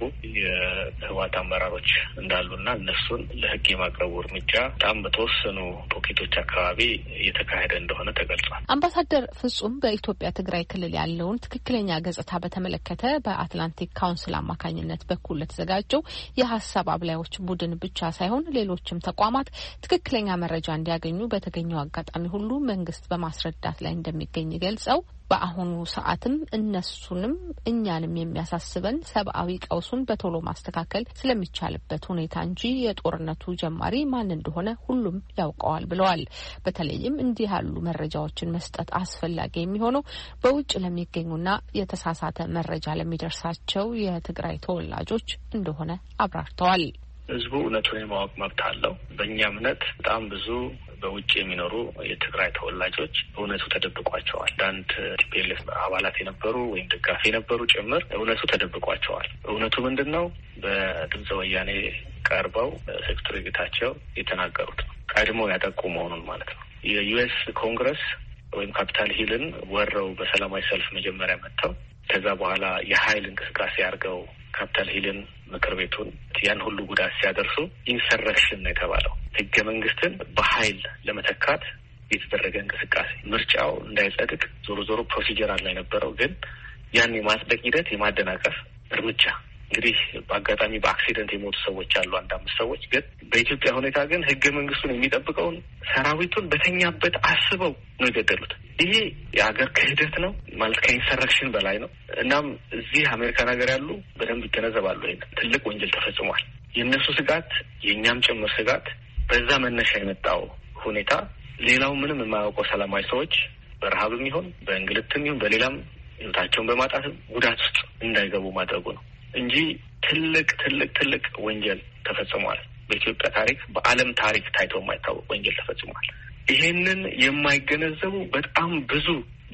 የህወሓት አመራሮች እንዳሉና እነሱን ለህግ የማቅረቡ እርምጃ በጣም በተወሰኑ ፖኬቶች አካባቢ እየተካሄደ እንደሆነ ተገልጿል። አምባሳደር ፍጹም በኢትዮጵያ ትግራይ ክልል ያለውን ትክክለኛ ገጽታ በተመለከተ በአትላንቲክ ካውንስል አማካኝነት በኩል ለተዘጋጀው የሀሳብ አብላዮች ቡድን ብቻ ሳይሆን ሌሎችም ተቋማት ትክክለኛ መረጃ እንዲያገኙ በተገኘው አጋጣሚ ሁሉ መንግስት ማስረዳት ላይ እንደሚገኝ ገልጸው በአሁኑ ሰዓትም እነሱንም እኛንም የሚያሳስበን ሰብአዊ ቀውሱን በቶሎ ማስተካከል ስለሚቻልበት ሁኔታ እንጂ የጦርነቱ ጀማሪ ማን እንደሆነ ሁሉም ያውቀዋል ብለዋል። በተለይም እንዲህ ያሉ መረጃዎችን መስጠት አስፈላጊ የሚሆነው በውጭ ለሚገኙና የተሳሳተ መረጃ ለሚደርሳቸው የትግራይ ተወላጆች እንደሆነ አብራርተዋል። ህዝቡ እውነቱን የማወቅ መብት አለው። በእኛ እምነት በጣም ብዙ በውጭ የሚኖሩ የትግራይ ተወላጆች እውነቱ ተደብቋቸዋል። አንዳንድ ቲፒኤልኤፍ አባላት የነበሩ ወይም ደጋፊ የነበሩ ጭምር እውነቱ ተደብቋቸዋል። እውነቱ ምንድን ነው? በድምፀ ወያኔ ቀርበው ሴክሬታሪ ጌታቸው የተናገሩት ነው። ቀድሞ ያጠቁ መሆኑን ማለት ነው። የዩኤስ ኮንግረስ ወይም ካፒታል ሂልን ወረው በሰላማዊ ሰልፍ መጀመሪያ መጥተው ከዛ በኋላ የሀይል እንቅስቃሴ አድርገው ካፒታል ሂልን ምክር ቤቱን ያን ሁሉ ጉዳት ሲያደርሱ ኢንሰረክሽን ነው የተባለው። ህገ መንግስትን በኃይል ለመተካት የተደረገ እንቅስቃሴ ምርጫው እንዳይጸድቅ ዞሮ ዞሮ ፕሮሲጀር ላይ ነበረው። ግን ያን የማጽደቅ ሂደት የማደናቀፍ እርምጃ እንግዲህ በአጋጣሚ በአክሲደንት የሞቱ ሰዎች አሉ፣ አንድ አምስት ሰዎች። ግን በኢትዮጵያ ሁኔታ ግን ህገ መንግስቱን የሚጠብቀውን ሰራዊቱን በተኛበት አስበው ነው የገደሉት። ይሄ የሀገር ክህደት ነው ማለት ከኢንሰረክሽን በላይ ነው። እናም እዚህ አሜሪካን ሀገር ያሉ በደንብ ይገነዘባሉ። ይሄን ትልቅ ወንጀል ተፈጽሟል። የእነሱ ስጋት የእኛም ጭምር ስጋት በዛ መነሻ የመጣው ሁኔታ ሌላው ምንም የማያውቀው ሰላማዊ ሰዎች በረሀብም ይሁን በእንግልትም ይሁን በሌላም ህይወታቸውን በማጣትም ጉዳት ውስጥ እንዳይገቡ ማድረጉ ነው እንጂ ትልቅ ትልቅ ትልቅ ወንጀል ተፈጽሟል። በኢትዮጵያ ታሪክ በዓለም ታሪክ ታይቶ የማይታወቅ ወንጀል ተፈጽሟል። ይሄንን የማይገነዘቡ በጣም ብዙ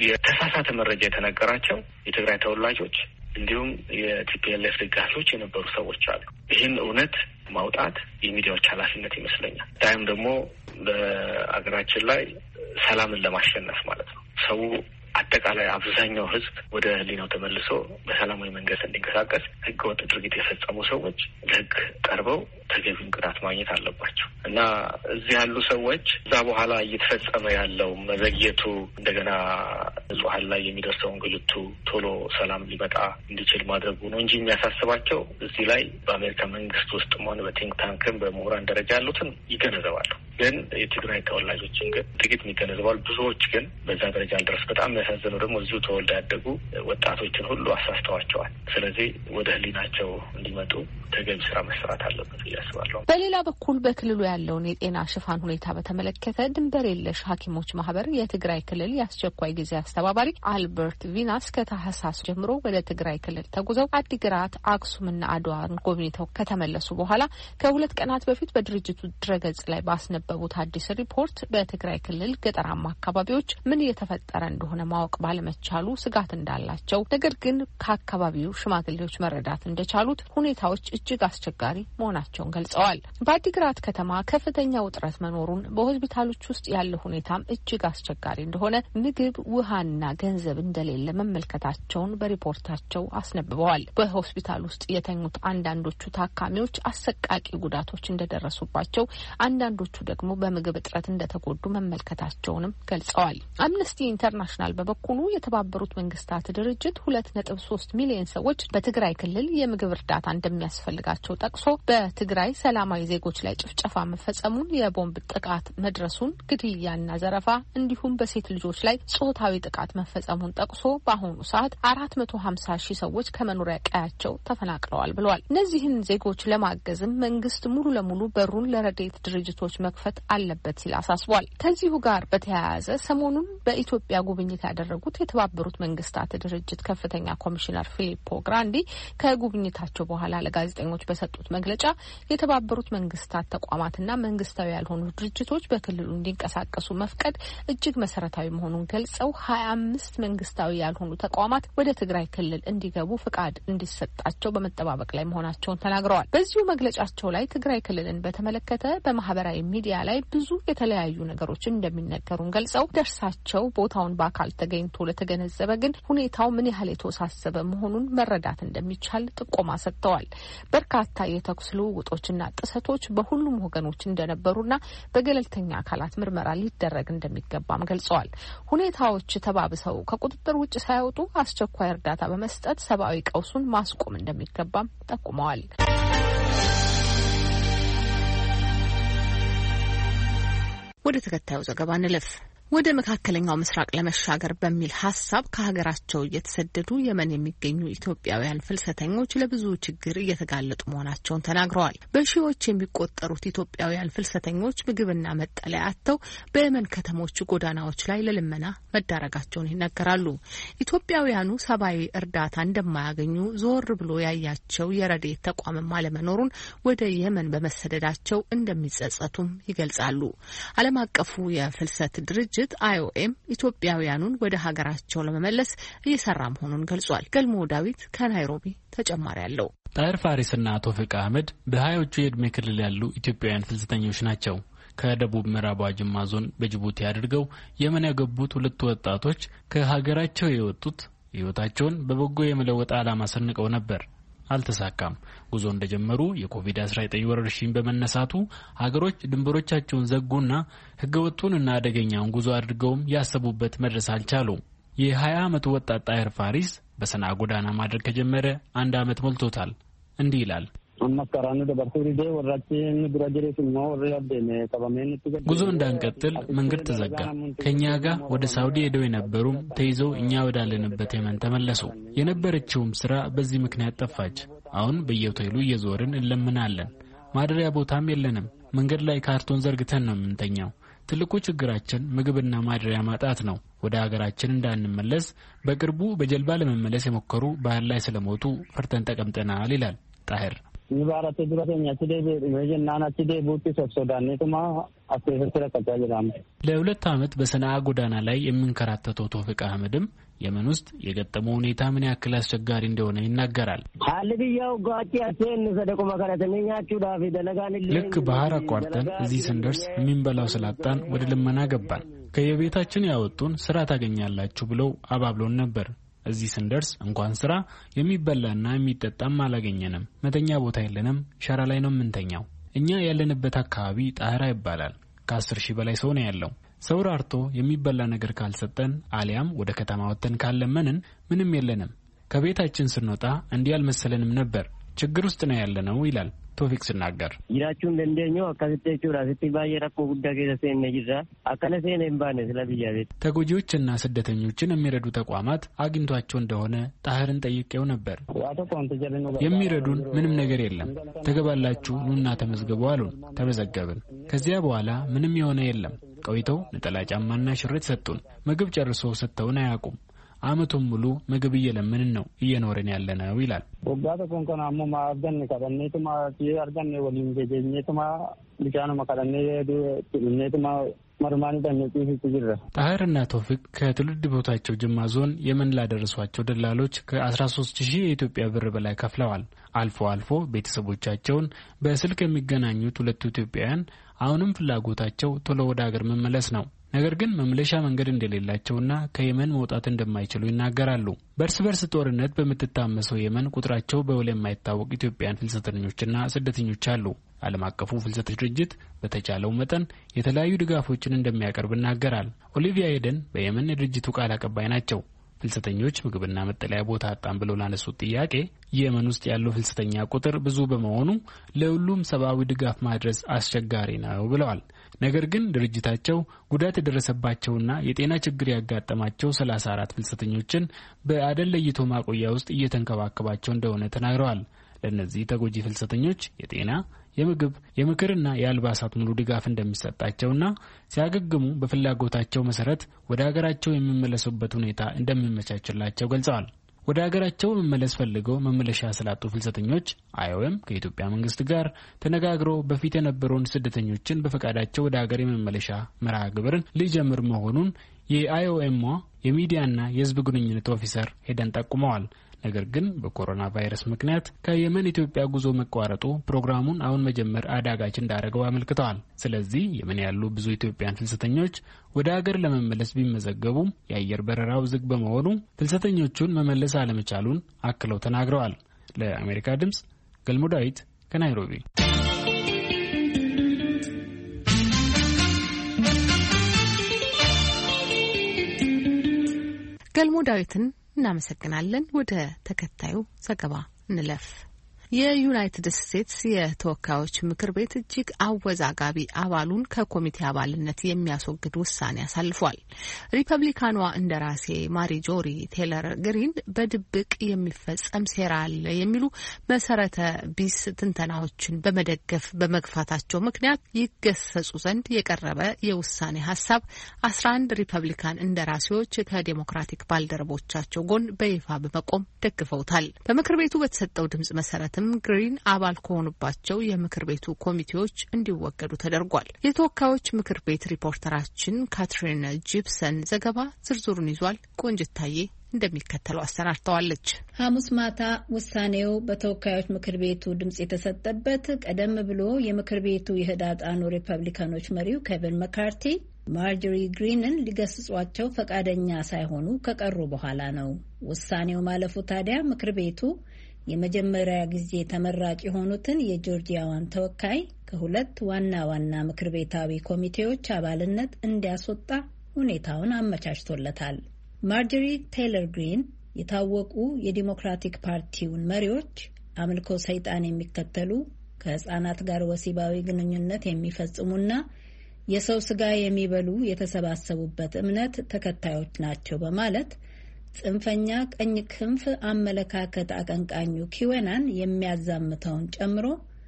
የተሳሳተ መረጃ የተነገራቸው የትግራይ ተወላጆች እንዲሁም የቲፒኤልኤፍ ደጋፊዎች የነበሩ ሰዎች አሉ። ይህን እውነት ማውጣት የሚዲያዎች ኃላፊነት ይመስለኛል። ዳይም ደግሞ በአገራችን ላይ ሰላምን ለማሸነፍ ማለት ነው ሰው አጠቃላይ አብዛኛው ህዝብ ወደ ህሊናው ተመልሶ በሰላማዊ መንገድ እንዲንቀሳቀስ ህገወጥ ድርጊት የፈጸሙ ሰዎች ለህግ ቀርበው ተገቢውን ቅጣት ማግኘት አለባቸው እና እዚህ ያሉ ሰዎች እዛ በኋላ እየተፈጸመ ያለው መዘግየቱ እንደገና ንጹሐን ላይ የሚደርሰው እንግልቱ ቶሎ ሰላም ሊመጣ እንዲችል ማድረጉ ነው እንጂ የሚያሳስባቸው እዚህ ላይ በአሜሪካ መንግስት ውስጥ ሆነ በቲንክ ታንክም በምሁራን ደረጃ ያሉትን ይገነዘባሉ። ግን የትግራይ ተወላጆችን ግን ጥቂት የሚገነዘባሉ። ብዙዎች ግን በዛ ደረጃ አልደረስ። በጣም የሚያሳዝነው ደግሞ እዚሁ ተወልደ ያደጉ ወጣቶችን ሁሉ አሳስተዋቸዋል። ስለዚህ ወደ ህሊናቸው እንዲመጡ ተገቢ ስራ መስራት አለበት እያስባለሁ። በሌላ በኩል በክልሉ ያለውን የጤና ሽፋን ሁኔታ በተመለከተ ድንበር የለሽ ሐኪሞች ማህበር የትግራይ ክልል የአስቸኳይ ጊዜ አስተባባሪ አልበርት ቪናስ ከታህሳስ ጀምሮ ወደ ትግራይ ክልል ተጉዘው አዲግራት፣ አክሱምና አድዋን ጎብኝተው ከተመለሱ በኋላ ከሁለት ቀናት በፊት በድርጅቱ ድረገጽ ላይ ባስነበ ያነበቡት አዲስ ሪፖርት በትግራይ ክልል ገጠራማ አካባቢዎች ምን እየተፈጠረ እንደሆነ ማወቅ ባለመቻሉ ስጋት እንዳላቸው፣ ነገር ግን ከአካባቢው ሽማግሌዎች መረዳት እንደቻሉት ሁኔታዎች እጅግ አስቸጋሪ መሆናቸውን ገልጸዋል። በአዲግራት ከተማ ከፍተኛ ውጥረት መኖሩን፣ በሆስፒታሎች ውስጥ ያለው ሁኔታም እጅግ አስቸጋሪ እንደሆነ፣ ምግብ፣ ውሃና ገንዘብ እንደሌለ መመልከታቸውን በሪፖርታቸው አስነብበዋል። በሆስፒታል ውስጥ የተኙት አንዳንዶቹ ታካሚዎች አሰቃቂ ጉዳቶች እንደደረሱባቸው፣ አንዳንዶቹ ደግሞ በምግብ እጥረት እንደተጎዱ መመልከታቸውንም ገልጸዋል። አምነስቲ ኢንተርናሽናል በበኩሉ የተባበሩት መንግስታት ድርጅት ሁለት ነጥብ ሶስት ሚሊዮን ሰዎች በትግራይ ክልል የምግብ እርዳታ እንደሚያስፈልጋቸው ጠቅሶ በትግራይ ሰላማዊ ዜጎች ላይ ጭፍጨፋ መፈጸሙን፣ የቦምብ ጥቃት መድረሱን፣ ግድያና ዘረፋ እንዲሁም በሴት ልጆች ላይ ጾታዊ ጥቃት መፈጸሙን ጠቅሶ በአሁኑ ሰዓት አራት መቶ ሀምሳ ሺህ ሰዎች ከመኖሪያ ቀያቸው ተፈናቅለዋል ብለዋል። እነዚህን ዜጎች ለማገዝም መንግስት ሙሉ ለሙሉ በሩን ለረድኤት ድርጅቶች መክፈት አለበት ሲል አሳስቧል። ከዚሁ ጋር በተያያዘ ሰሞኑን በኢትዮጵያ ጉብኝት ያደረጉት የተባበሩት መንግስታት ድርጅት ከፍተኛ ኮሚሽነር ፊሊፖ ግራንዲ ከጉብኝታቸው በኋላ ለጋዜጠኞች በሰጡት መግለጫ የተባበሩት መንግስታት ተቋማትና መንግስታዊ ያልሆኑ ድርጅቶች በክልሉ እንዲንቀሳቀሱ መፍቀድ እጅግ መሰረታዊ መሆኑን ገልጸው ሀያ አምስት መንግስታዊ ያልሆኑ ተቋማት ወደ ትግራይ ክልል እንዲገቡ ፍቃድ እንዲሰጣቸው በመጠባበቅ ላይ መሆናቸውን ተናግረዋል። በዚሁ መግለጫቸው ላይ ትግራይ ክልልን በተመለከተ በማህበራዊ ሚዲያ ላይ ብዙ የተለያዩ ነገሮች እንደሚነገሩን ገልጸው ደርሳቸው ቦታውን በአካል ተገኝቶ ለተገነዘበ ግን ሁኔታው ምን ያህል የተወሳሰበ መሆኑን መረዳት እንደሚቻል ጥቆማ ሰጥተዋል። በርካታ የተኩስ ልውውጦችና ጥሰቶች በሁሉም ወገኖች እንደነበሩና በገለልተኛ አካላት ምርመራ ሊደረግ እንደሚገባም ገልጸዋል። ሁኔታዎች ተባብሰው ከቁጥጥር ውጭ ሳይወጡ አስቸኳይ እርዳታ በመስጠት ሰብአዊ ቀውሱን ማስቆም እንደሚገባም ጠቁመዋል። ወደ ተከታዩ ዘገባ እንለፍ። ወደ መካከለኛው ምስራቅ ለመሻገር በሚል ሀሳብ ከሀገራቸው እየተሰደዱ የመን የሚገኙ ኢትዮጵያውያን ፍልሰተኞች ለብዙ ችግር እየተጋለጡ መሆናቸውን ተናግረዋል። በሺዎች የሚቆጠሩት ኢትዮጵያውያን ፍልሰተኞች ምግብና መጠለያ አጥተው በየመን ከተሞች ጎዳናዎች ላይ ለልመና መዳረጋቸውን ይናገራሉ። ኢትዮጵያውያኑ ሰብአዊ እርዳታ እንደማያገኙ ዞር ብሎ ያያቸው የረድኤት ተቋምም አለመኖሩን ወደ የመን በመሰደዳቸው እንደሚጸጸቱም ይገልጻሉ። ዓለም አቀፉ የፍልሰት ድርጅት አይኦኤም ኢትዮጵያውያኑን ወደ ሀገራቸው ለመመለስ እየሰራ መሆኑን ገልጿል። ገልሞ ዳዊት ከናይሮቢ ተጨማሪ አለው። ጣይር ፋሪስና ቶፊቅ አህመድ በሀያዎቹ የዕድሜ ክልል ያሉ ኢትዮጵያውያን ፍልሰተኞች ናቸው። ከደቡብ ምዕራብ ጅማ ዞን በጅቡቲ አድርገው የመን የገቡት ሁለት ወጣቶች ከሀገራቸው የወጡት ሕይወታቸውን በበጎ የመለወጥ ዓላማ ሰንቀው ነበር። አልተሳካም። ጉዞ እንደጀመሩ የኮቪድ አስራ ዘጠኝ ወረርሽኝ በመነሳቱ ሀገሮች ድንበሮቻቸውን ዘጉና ህገወጡንና አደገኛውን ጉዞ አድርገውም ያሰቡበት መድረስ አልቻሉም። የ20 ዓመቱ ወጣት ጣይር ፋሪስ በሰንዓ ጎዳና ማድረግ ከጀመረ አንድ ዓመት ሞልቶታል። እንዲህ ይላል። ጉዞ እንዳንቀጥል መንገድ ተዘጋ። ከኛ ጋር ወደ ሳውዲ ሄደው የነበሩም ተይዘው እኛ ወዳለንበት የመን ተመለሱ። የነበረችውም ስራ በዚህ ምክንያት ጠፋች። አሁን በየሆቴሉ እየዞርን እንለምናለን። ማደሪያ ቦታም የለንም። መንገድ ላይ ካርቶን ዘርግተን ነው የምንተኛው። ትልቁ ችግራችን ምግብና ማደሪያ ማጣት ነው። ወደ ሀገራችን እንዳንመለስ በቅርቡ በጀልባ ለመመለስ የሞከሩ ባህር ላይ ስለሞቱ ፈርተን ተቀምጠናል ይላል ጣሂር። निवारते दुरतኛ ሲደብ ወጀናና ሲደብ ቡቲ ሶሶዳኔቱማ አስተፈሰረ ከታጀራም ለሁለት ዓመት በሰንዓ ጎዳና ላይ የሚንከራተተው ቶፊቅ አህመድም የመን ውስጥ የገጠመው ሁኔታ ምን ያክል አስቸጋሪ እንደሆነ ይናገራል። ሐልቢያው ጋቲ አቴን ሰደቁ መከራተኛችሁ ዳፊ ደለጋን ልክ ባህር አቋርጠን እዚህ ስንደርስ የሚንበላው ስላጣን ወደ ልመና ገባን። ከየቤታችን ያወጡን ስራ ታገኛላችሁ ብለው አባብሎን ነበር። እዚህ ስንደርስ እንኳን ስራ የሚበላና የሚጠጣም አላገኘንም። መተኛ ቦታ የለንም። ሸራ ላይ ነው የምንተኛው። እኛ ያለንበት አካባቢ ጣህራ ይባላል። ከአስር ሺህ በላይ ሰው ነው ያለው። ሰው ራርቶ የሚበላ ነገር ካልሰጠን አሊያም ወደ ከተማ ወጥተን ካለመንን ምንም የለንም። ከቤታችን ስንወጣ እንዲህ አልመሰለንም ነበር። ችግር ውስጥ ነው ያለነው ይላል ቶፊቅ ሲናገር። ይራቹን እንደኛው አካስቴቹ ራስቲ ባየራቆ ጉዳይ ገሰነ ይዛ አከለሰነ እንባነ ስለብያቤት ተጎጂዎችና ስደተኞችን የሚረዱ ተቋማት አግኝቷቸው እንደሆነ ጣህርን ጠይቄው ነበር። የሚረዱን ምንም ነገር የለም። ተገባላችሁ ኑና ተመዝገቡ አሉን። ተመዘገብን። ከዚያ በኋላ ምንም የሆነ የለም። ቆይተው ነጠላ ጫማና ሽርጥ ሰጡን። ምግብ ጨርሶ ሰጥተውን አያውቁም። አመቱን ሙሉ ምግብ እየለመንን ነው እየኖርን ያለነው ይላል። ወጋተ ኮንኮናሞ ማአርገን ከበኔቱማ ሲአርገን ወሊን ጀጀኔቱማ ቢቻኑ መካለኔ ዱኔቱማ መርማኒ ተነጪ ሲጅራ ጣህርና ቶፊቅ ከትውልድ ቦታቸው ጅማ ዞን የመን ላደረሷቸው ደላሎች ከ13 ሺህ የኢትዮጵያ ብር በላይ ከፍለዋል። አልፎ አልፎ ቤተሰቦቻቸውን በስልክ የሚገናኙት ሁለቱ ኢትዮጵያውያን አሁንም ፍላጎታቸው ቶሎ ወደ ሀገር መመለስ ነው። ነገር ግን መመለሻ መንገድ እንደሌላቸውና ከየመን መውጣት እንደማይችሉ ይናገራሉ። በርስ በርስ ጦርነት በምትታመሰው የመን ቁጥራቸው በውል የማይታወቅ ኢትዮጵያውያን ፍልሰተኞችና ስደተኞች አሉ። ዓለም አቀፉ ፍልሰት ድርጅት በተቻለው መጠን የተለያዩ ድጋፎችን እንደሚያቀርብ ይናገራል። ኦሊቪያ ኤደን በየመን የድርጅቱ ቃል አቀባይ ናቸው። ፍልሰተኞች ምግብና መጠለያ ቦታ አጣን ብለው ላነሱት ጥያቄ የመን ውስጥ ያለው ፍልሰተኛ ቁጥር ብዙ በመሆኑ ለሁሉም ሰብአዊ ድጋፍ ማድረስ አስቸጋሪ ነው ብለዋል። ነገር ግን ድርጅታቸው ጉዳት የደረሰባቸውና የጤና ችግር ያጋጠማቸው ሰላሳ አራት ፍልሰተኞችን በአደን ለይቶ ማቆያ ውስጥ እየተንከባከባቸው እንደሆነ ተናግረዋል። ለነዚህ ተጎጂ ፍልሰተኞች የጤና የምግብ የምክርና የአልባሳት ሙሉ ድጋፍ እንደሚሰጣቸውና ሲያገግሙ በፍላጎታቸው መሰረት ወደ ሀገራቸው የሚመለሱበት ሁኔታ እንደሚመቻችላቸው ገልጸዋል። ወደ ሀገራቸው መመለስ ፈልገው መመለሻ ስላጡ ፍልሰተኞች አይኦኤም ከኢትዮጵያ መንግስት ጋር ተነጋግሮ በፊት የነበሩን ስደተኞችን በፈቃዳቸው ወደ ሀገር የመመለሻ መርሃ ግብርን ሊጀምር መሆኑን የአይኦኤም የሚዲያና የህዝብ ግንኙነት ኦፊሰር ሄደን ጠቁመዋል። ነገር ግን በኮሮና ቫይረስ ምክንያት ከየመን ኢትዮጵያ ጉዞ መቋረጡ ፕሮግራሙን አሁን መጀመር አዳጋች እንዳደረገው አመልክተዋል። ስለዚህ የመን ያሉ ብዙ ኢትዮጵያን ፍልሰተኞች ወደ ሀገር ለመመለስ ቢመዘገቡም የአየር በረራው ዝግ በመሆኑ ፍልሰተኞቹን መመለስ አለመቻሉን አክለው ተናግረዋል። ለአሜሪካ ድምጽ ገልሞ ዳዊት ከናይሮቢ። ገልሞ ዳዊትን እናመሰግናለን። ወደ ተከታዩ ዘገባ እንለፍ። የዩናይትድ ስቴትስ የተወካዮች ምክር ቤት እጅግ አወዛጋቢ አባሉን ከኮሚቴ አባልነት የሚያስወግድ ውሳኔ አሳልፏል። ሪፐብሊካኗ እንደራሴ ማሪጆሪ ቴይለር ግሪን በድብቅ የሚፈጸም ሴራ አለ የሚሉ መሰረተ ቢስ ትንተናዎችን በመደገፍ በመግፋታቸው ምክንያት ይገሰጹ ዘንድ የቀረበ የውሳኔ ሀሳብ አስራ አንድ ሪፐብሊካን እንደራሴዎች ከዴሞክራቲክ ባልደረቦቻቸው ጎን በይፋ በመቆም ደግፈውታል። በምክር ቤቱ በተሰጠው ድምጽ መሰረት ግሪን አባል ከሆኑባቸው የምክር ቤቱ ኮሚቴዎች እንዲወገዱ ተደርጓል። የተወካዮች ምክር ቤት ሪፖርተራችን ካትሪን ጂፕሰን ዘገባ ዝርዝሩን ይዟል። ቆንጅታዬ እንደሚከተለው አሰናድተዋለች። ሐሙስ ማታ ውሳኔው በተወካዮች ምክር ቤቱ ድምጽ የተሰጠበት ቀደም ብሎ የምክር ቤቱ የህዳጣኑ ሪፐብሊካኖች መሪው ኬቪን መካርቲ ማርጆሪ ግሪንን ሊገስጿቸው ፈቃደኛ ሳይሆኑ ከቀሩ በኋላ ነው። ውሳኔው ማለፉ ታዲያ ምክር ቤቱ የመጀመሪያ ጊዜ ተመራጭ የሆኑትን የጆርጂያዋን ተወካይ ከሁለት ዋና ዋና ምክር ቤታዊ ኮሚቴዎች አባልነት እንዲያስወጣ ሁኔታውን አመቻችቶለታል። ማርጆሪ ቴይለር ግሪን የታወቁ የዲሞክራቲክ ፓርቲውን መሪዎች አምልኮ ሰይጣን የሚከተሉ ከህፃናት ጋር ወሲባዊ ግንኙነት የሚፈጽሙና የሰው ስጋ የሚበሉ የተሰባሰቡበት እምነት ተከታዮች ናቸው በማለት ጽንፈኛ ቀኝ ክንፍ አመለካከት አቀንቃኙ ኪዌናን የሚያዛምተውን ጨምሮ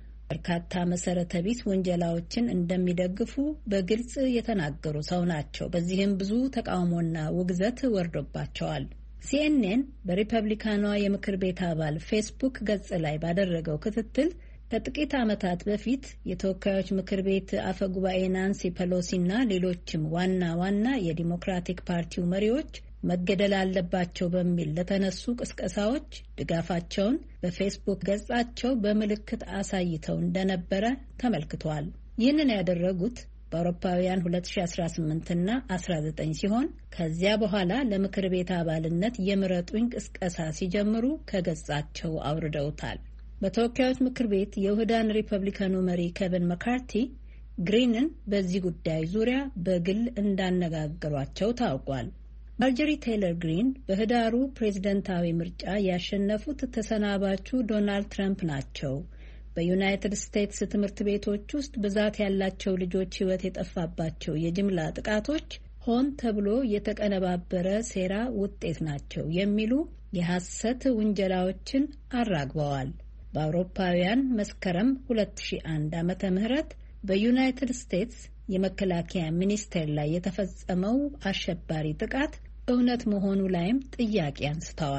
በርካታ መሰረተ ቢስ ወንጀላዎችን እንደሚደግፉ በግልጽ የተናገሩ ሰው ናቸው። በዚህም ብዙ ተቃውሞና ውግዘት ወርዶባቸዋል። ሲኤንኤን በሪፐብሊካኗ የምክር ቤት አባል ፌስቡክ ገጽ ላይ ባደረገው ክትትል ከጥቂት ዓመታት በፊት የተወካዮች ምክር ቤት አፈ ጉባኤ ናንሲ ፔሎሲና ሌሎችም ዋና ዋና የዲሞክራቲክ ፓርቲው መሪዎች መገደል አለባቸው በሚል ለተነሱ ቅስቀሳዎች ድጋፋቸውን በፌስቡክ ገጻቸው በምልክት አሳይተው እንደነበረ ተመልክቷል። ይህንን ያደረጉት በአውሮፓውያን ሁለት ሺህ አስራ ስምንት እና አስራ ዘጠኝ ሲሆን ከዚያ በኋላ ለምክር ቤት አባልነት የምረጡኝ ቅስቀሳ ሲጀምሩ ከገጻቸው አውርደውታል። በተወካዮች ምክር ቤት የውህዳን ሪፐብሊካኑ መሪ ኬቪን መካርቲ ግሪንን በዚህ ጉዳይ ዙሪያ በግል እንዳነጋገሯቸው ታውቋል። ማርጆሪ ቴይለር ግሪን በህዳሩ ፕሬዝደንታዊ ምርጫ ያሸነፉት ተሰናባቹ ዶናልድ ትራምፕ ናቸው። በዩናይትድ ስቴትስ ትምህርት ቤቶች ውስጥ ብዛት ያላቸው ልጆች ሕይወት የጠፋባቸው የጅምላ ጥቃቶች ሆን ተብሎ የተቀነባበረ ሴራ ውጤት ናቸው የሚሉ የሐሰት ውንጀላዎችን አራግበዋል። በአውሮፓውያን መስከረም ሁለት ሺህ አንድ ዓመተ ምህረት በዩናይትድ ስቴትስ የመከላከያ ሚኒስቴር ላይ የተፈጸመው አሸባሪ ጥቃት እውነት መሆኑ ላይም ጥያቄ አንስተዋል።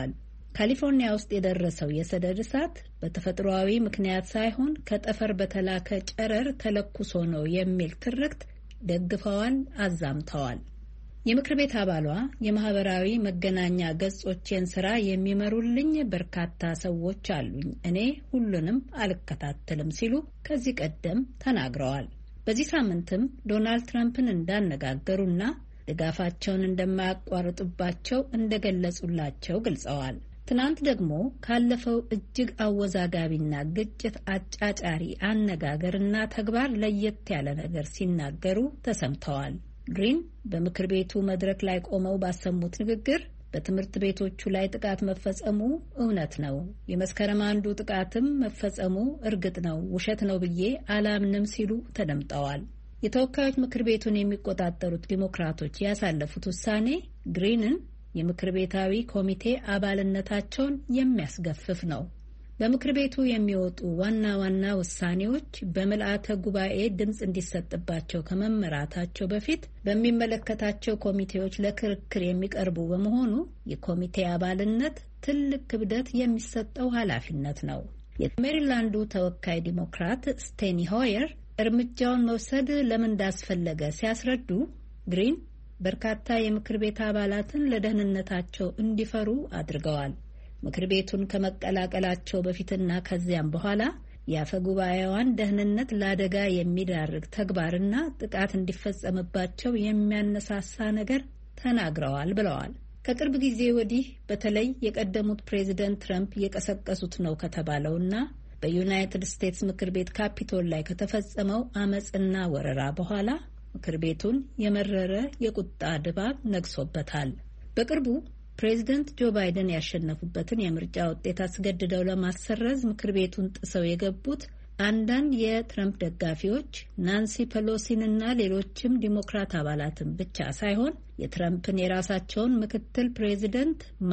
ካሊፎርኒያ ውስጥ የደረሰው የሰደድ እሳት በተፈጥሯዊ ምክንያት ሳይሆን ከጠፈር በተላከ ጨረር ተለኩሶ ነው የሚል ትርክት ደግፈዋል፣ አዛምተዋል። የምክር ቤት አባሏ የማህበራዊ መገናኛ ገጾችን ስራ የሚመሩልኝ በርካታ ሰዎች አሉኝ፣ እኔ ሁሉንም አልከታተልም ሲሉ ከዚህ ቀደም ተናግረዋል። በዚህ ሳምንትም ዶናልድ ትራምፕን እንዳነጋገሩና ድጋፋቸውን እንደማያቋርጡባቸው እንደገለጹላቸው ገልጸዋል። ትናንት ደግሞ ካለፈው እጅግ አወዛጋቢና ግጭት አጫጫሪ አነጋገርና ተግባር ለየት ያለ ነገር ሲናገሩ ተሰምተዋል። ግሪን በምክር ቤቱ መድረክ ላይ ቆመው ባሰሙት ንግግር በትምህርት ቤቶቹ ላይ ጥቃት መፈጸሙ እውነት ነው፣ የመስከረም አንዱ ጥቃትም መፈጸሙ እርግጥ ነው፣ ውሸት ነው ብዬ አላምንም ሲሉ ተደምጠዋል። የተወካዮች ምክር ቤቱን የሚቆጣጠሩት ዲሞክራቶች ያሳለፉት ውሳኔ ግሪንን የምክር ቤታዊ ኮሚቴ አባልነታቸውን የሚያስገፍፍ ነው። በምክር ቤቱ የሚወጡ ዋና ዋና ውሳኔዎች በምልአተ ጉባኤ ድምፅ እንዲሰጥባቸው ከመመራታቸው በፊት በሚመለከታቸው ኮሚቴዎች ለክርክር የሚቀርቡ በመሆኑ የኮሚቴ አባልነት ትልቅ ክብደት የሚሰጠው ኃላፊነት ነው። የሜሪላንዱ ተወካይ ዲሞክራት ስቴኒ ሆየር እርምጃውን መውሰድ ለምን እንዳስፈለገ ሲያስረዱ ግሪን በርካታ የምክር ቤት አባላትን ለደህንነታቸው እንዲፈሩ አድርገዋል። ምክር ቤቱን ከመቀላቀላቸው በፊትና ከዚያም በኋላ የአፈ ጉባኤዋን ደህንነት ለአደጋ የሚዳርግ ተግባርና ጥቃት እንዲፈጸምባቸው የሚያነሳሳ ነገር ተናግረዋል ብለዋል። ከቅርብ ጊዜ ወዲህ በተለይ የቀደሙት ፕሬዚደንት ትራምፕ የቀሰቀሱት ነው ከተባለውና በዩናይትድ ስቴትስ ምክር ቤት ካፒቶል ላይ ከተፈጸመው አመጽና ወረራ በኋላ ምክር ቤቱን የመረረ የቁጣ ድባብ ነግሶበታል። በቅርቡ ፕሬዚደንት ጆ ባይደን ያሸነፉበትን የምርጫ ውጤት አስገድደው ለማሰረዝ ምክር ቤቱን ጥሰው የገቡት አንዳንድ የትራምፕ ደጋፊዎች ናንሲ ፔሎሲንና ሌሎችም ዲሞክራት አባላትን ብቻ ሳይሆን የትራምፕን የራሳቸውን ምክትል ፕሬዚደንት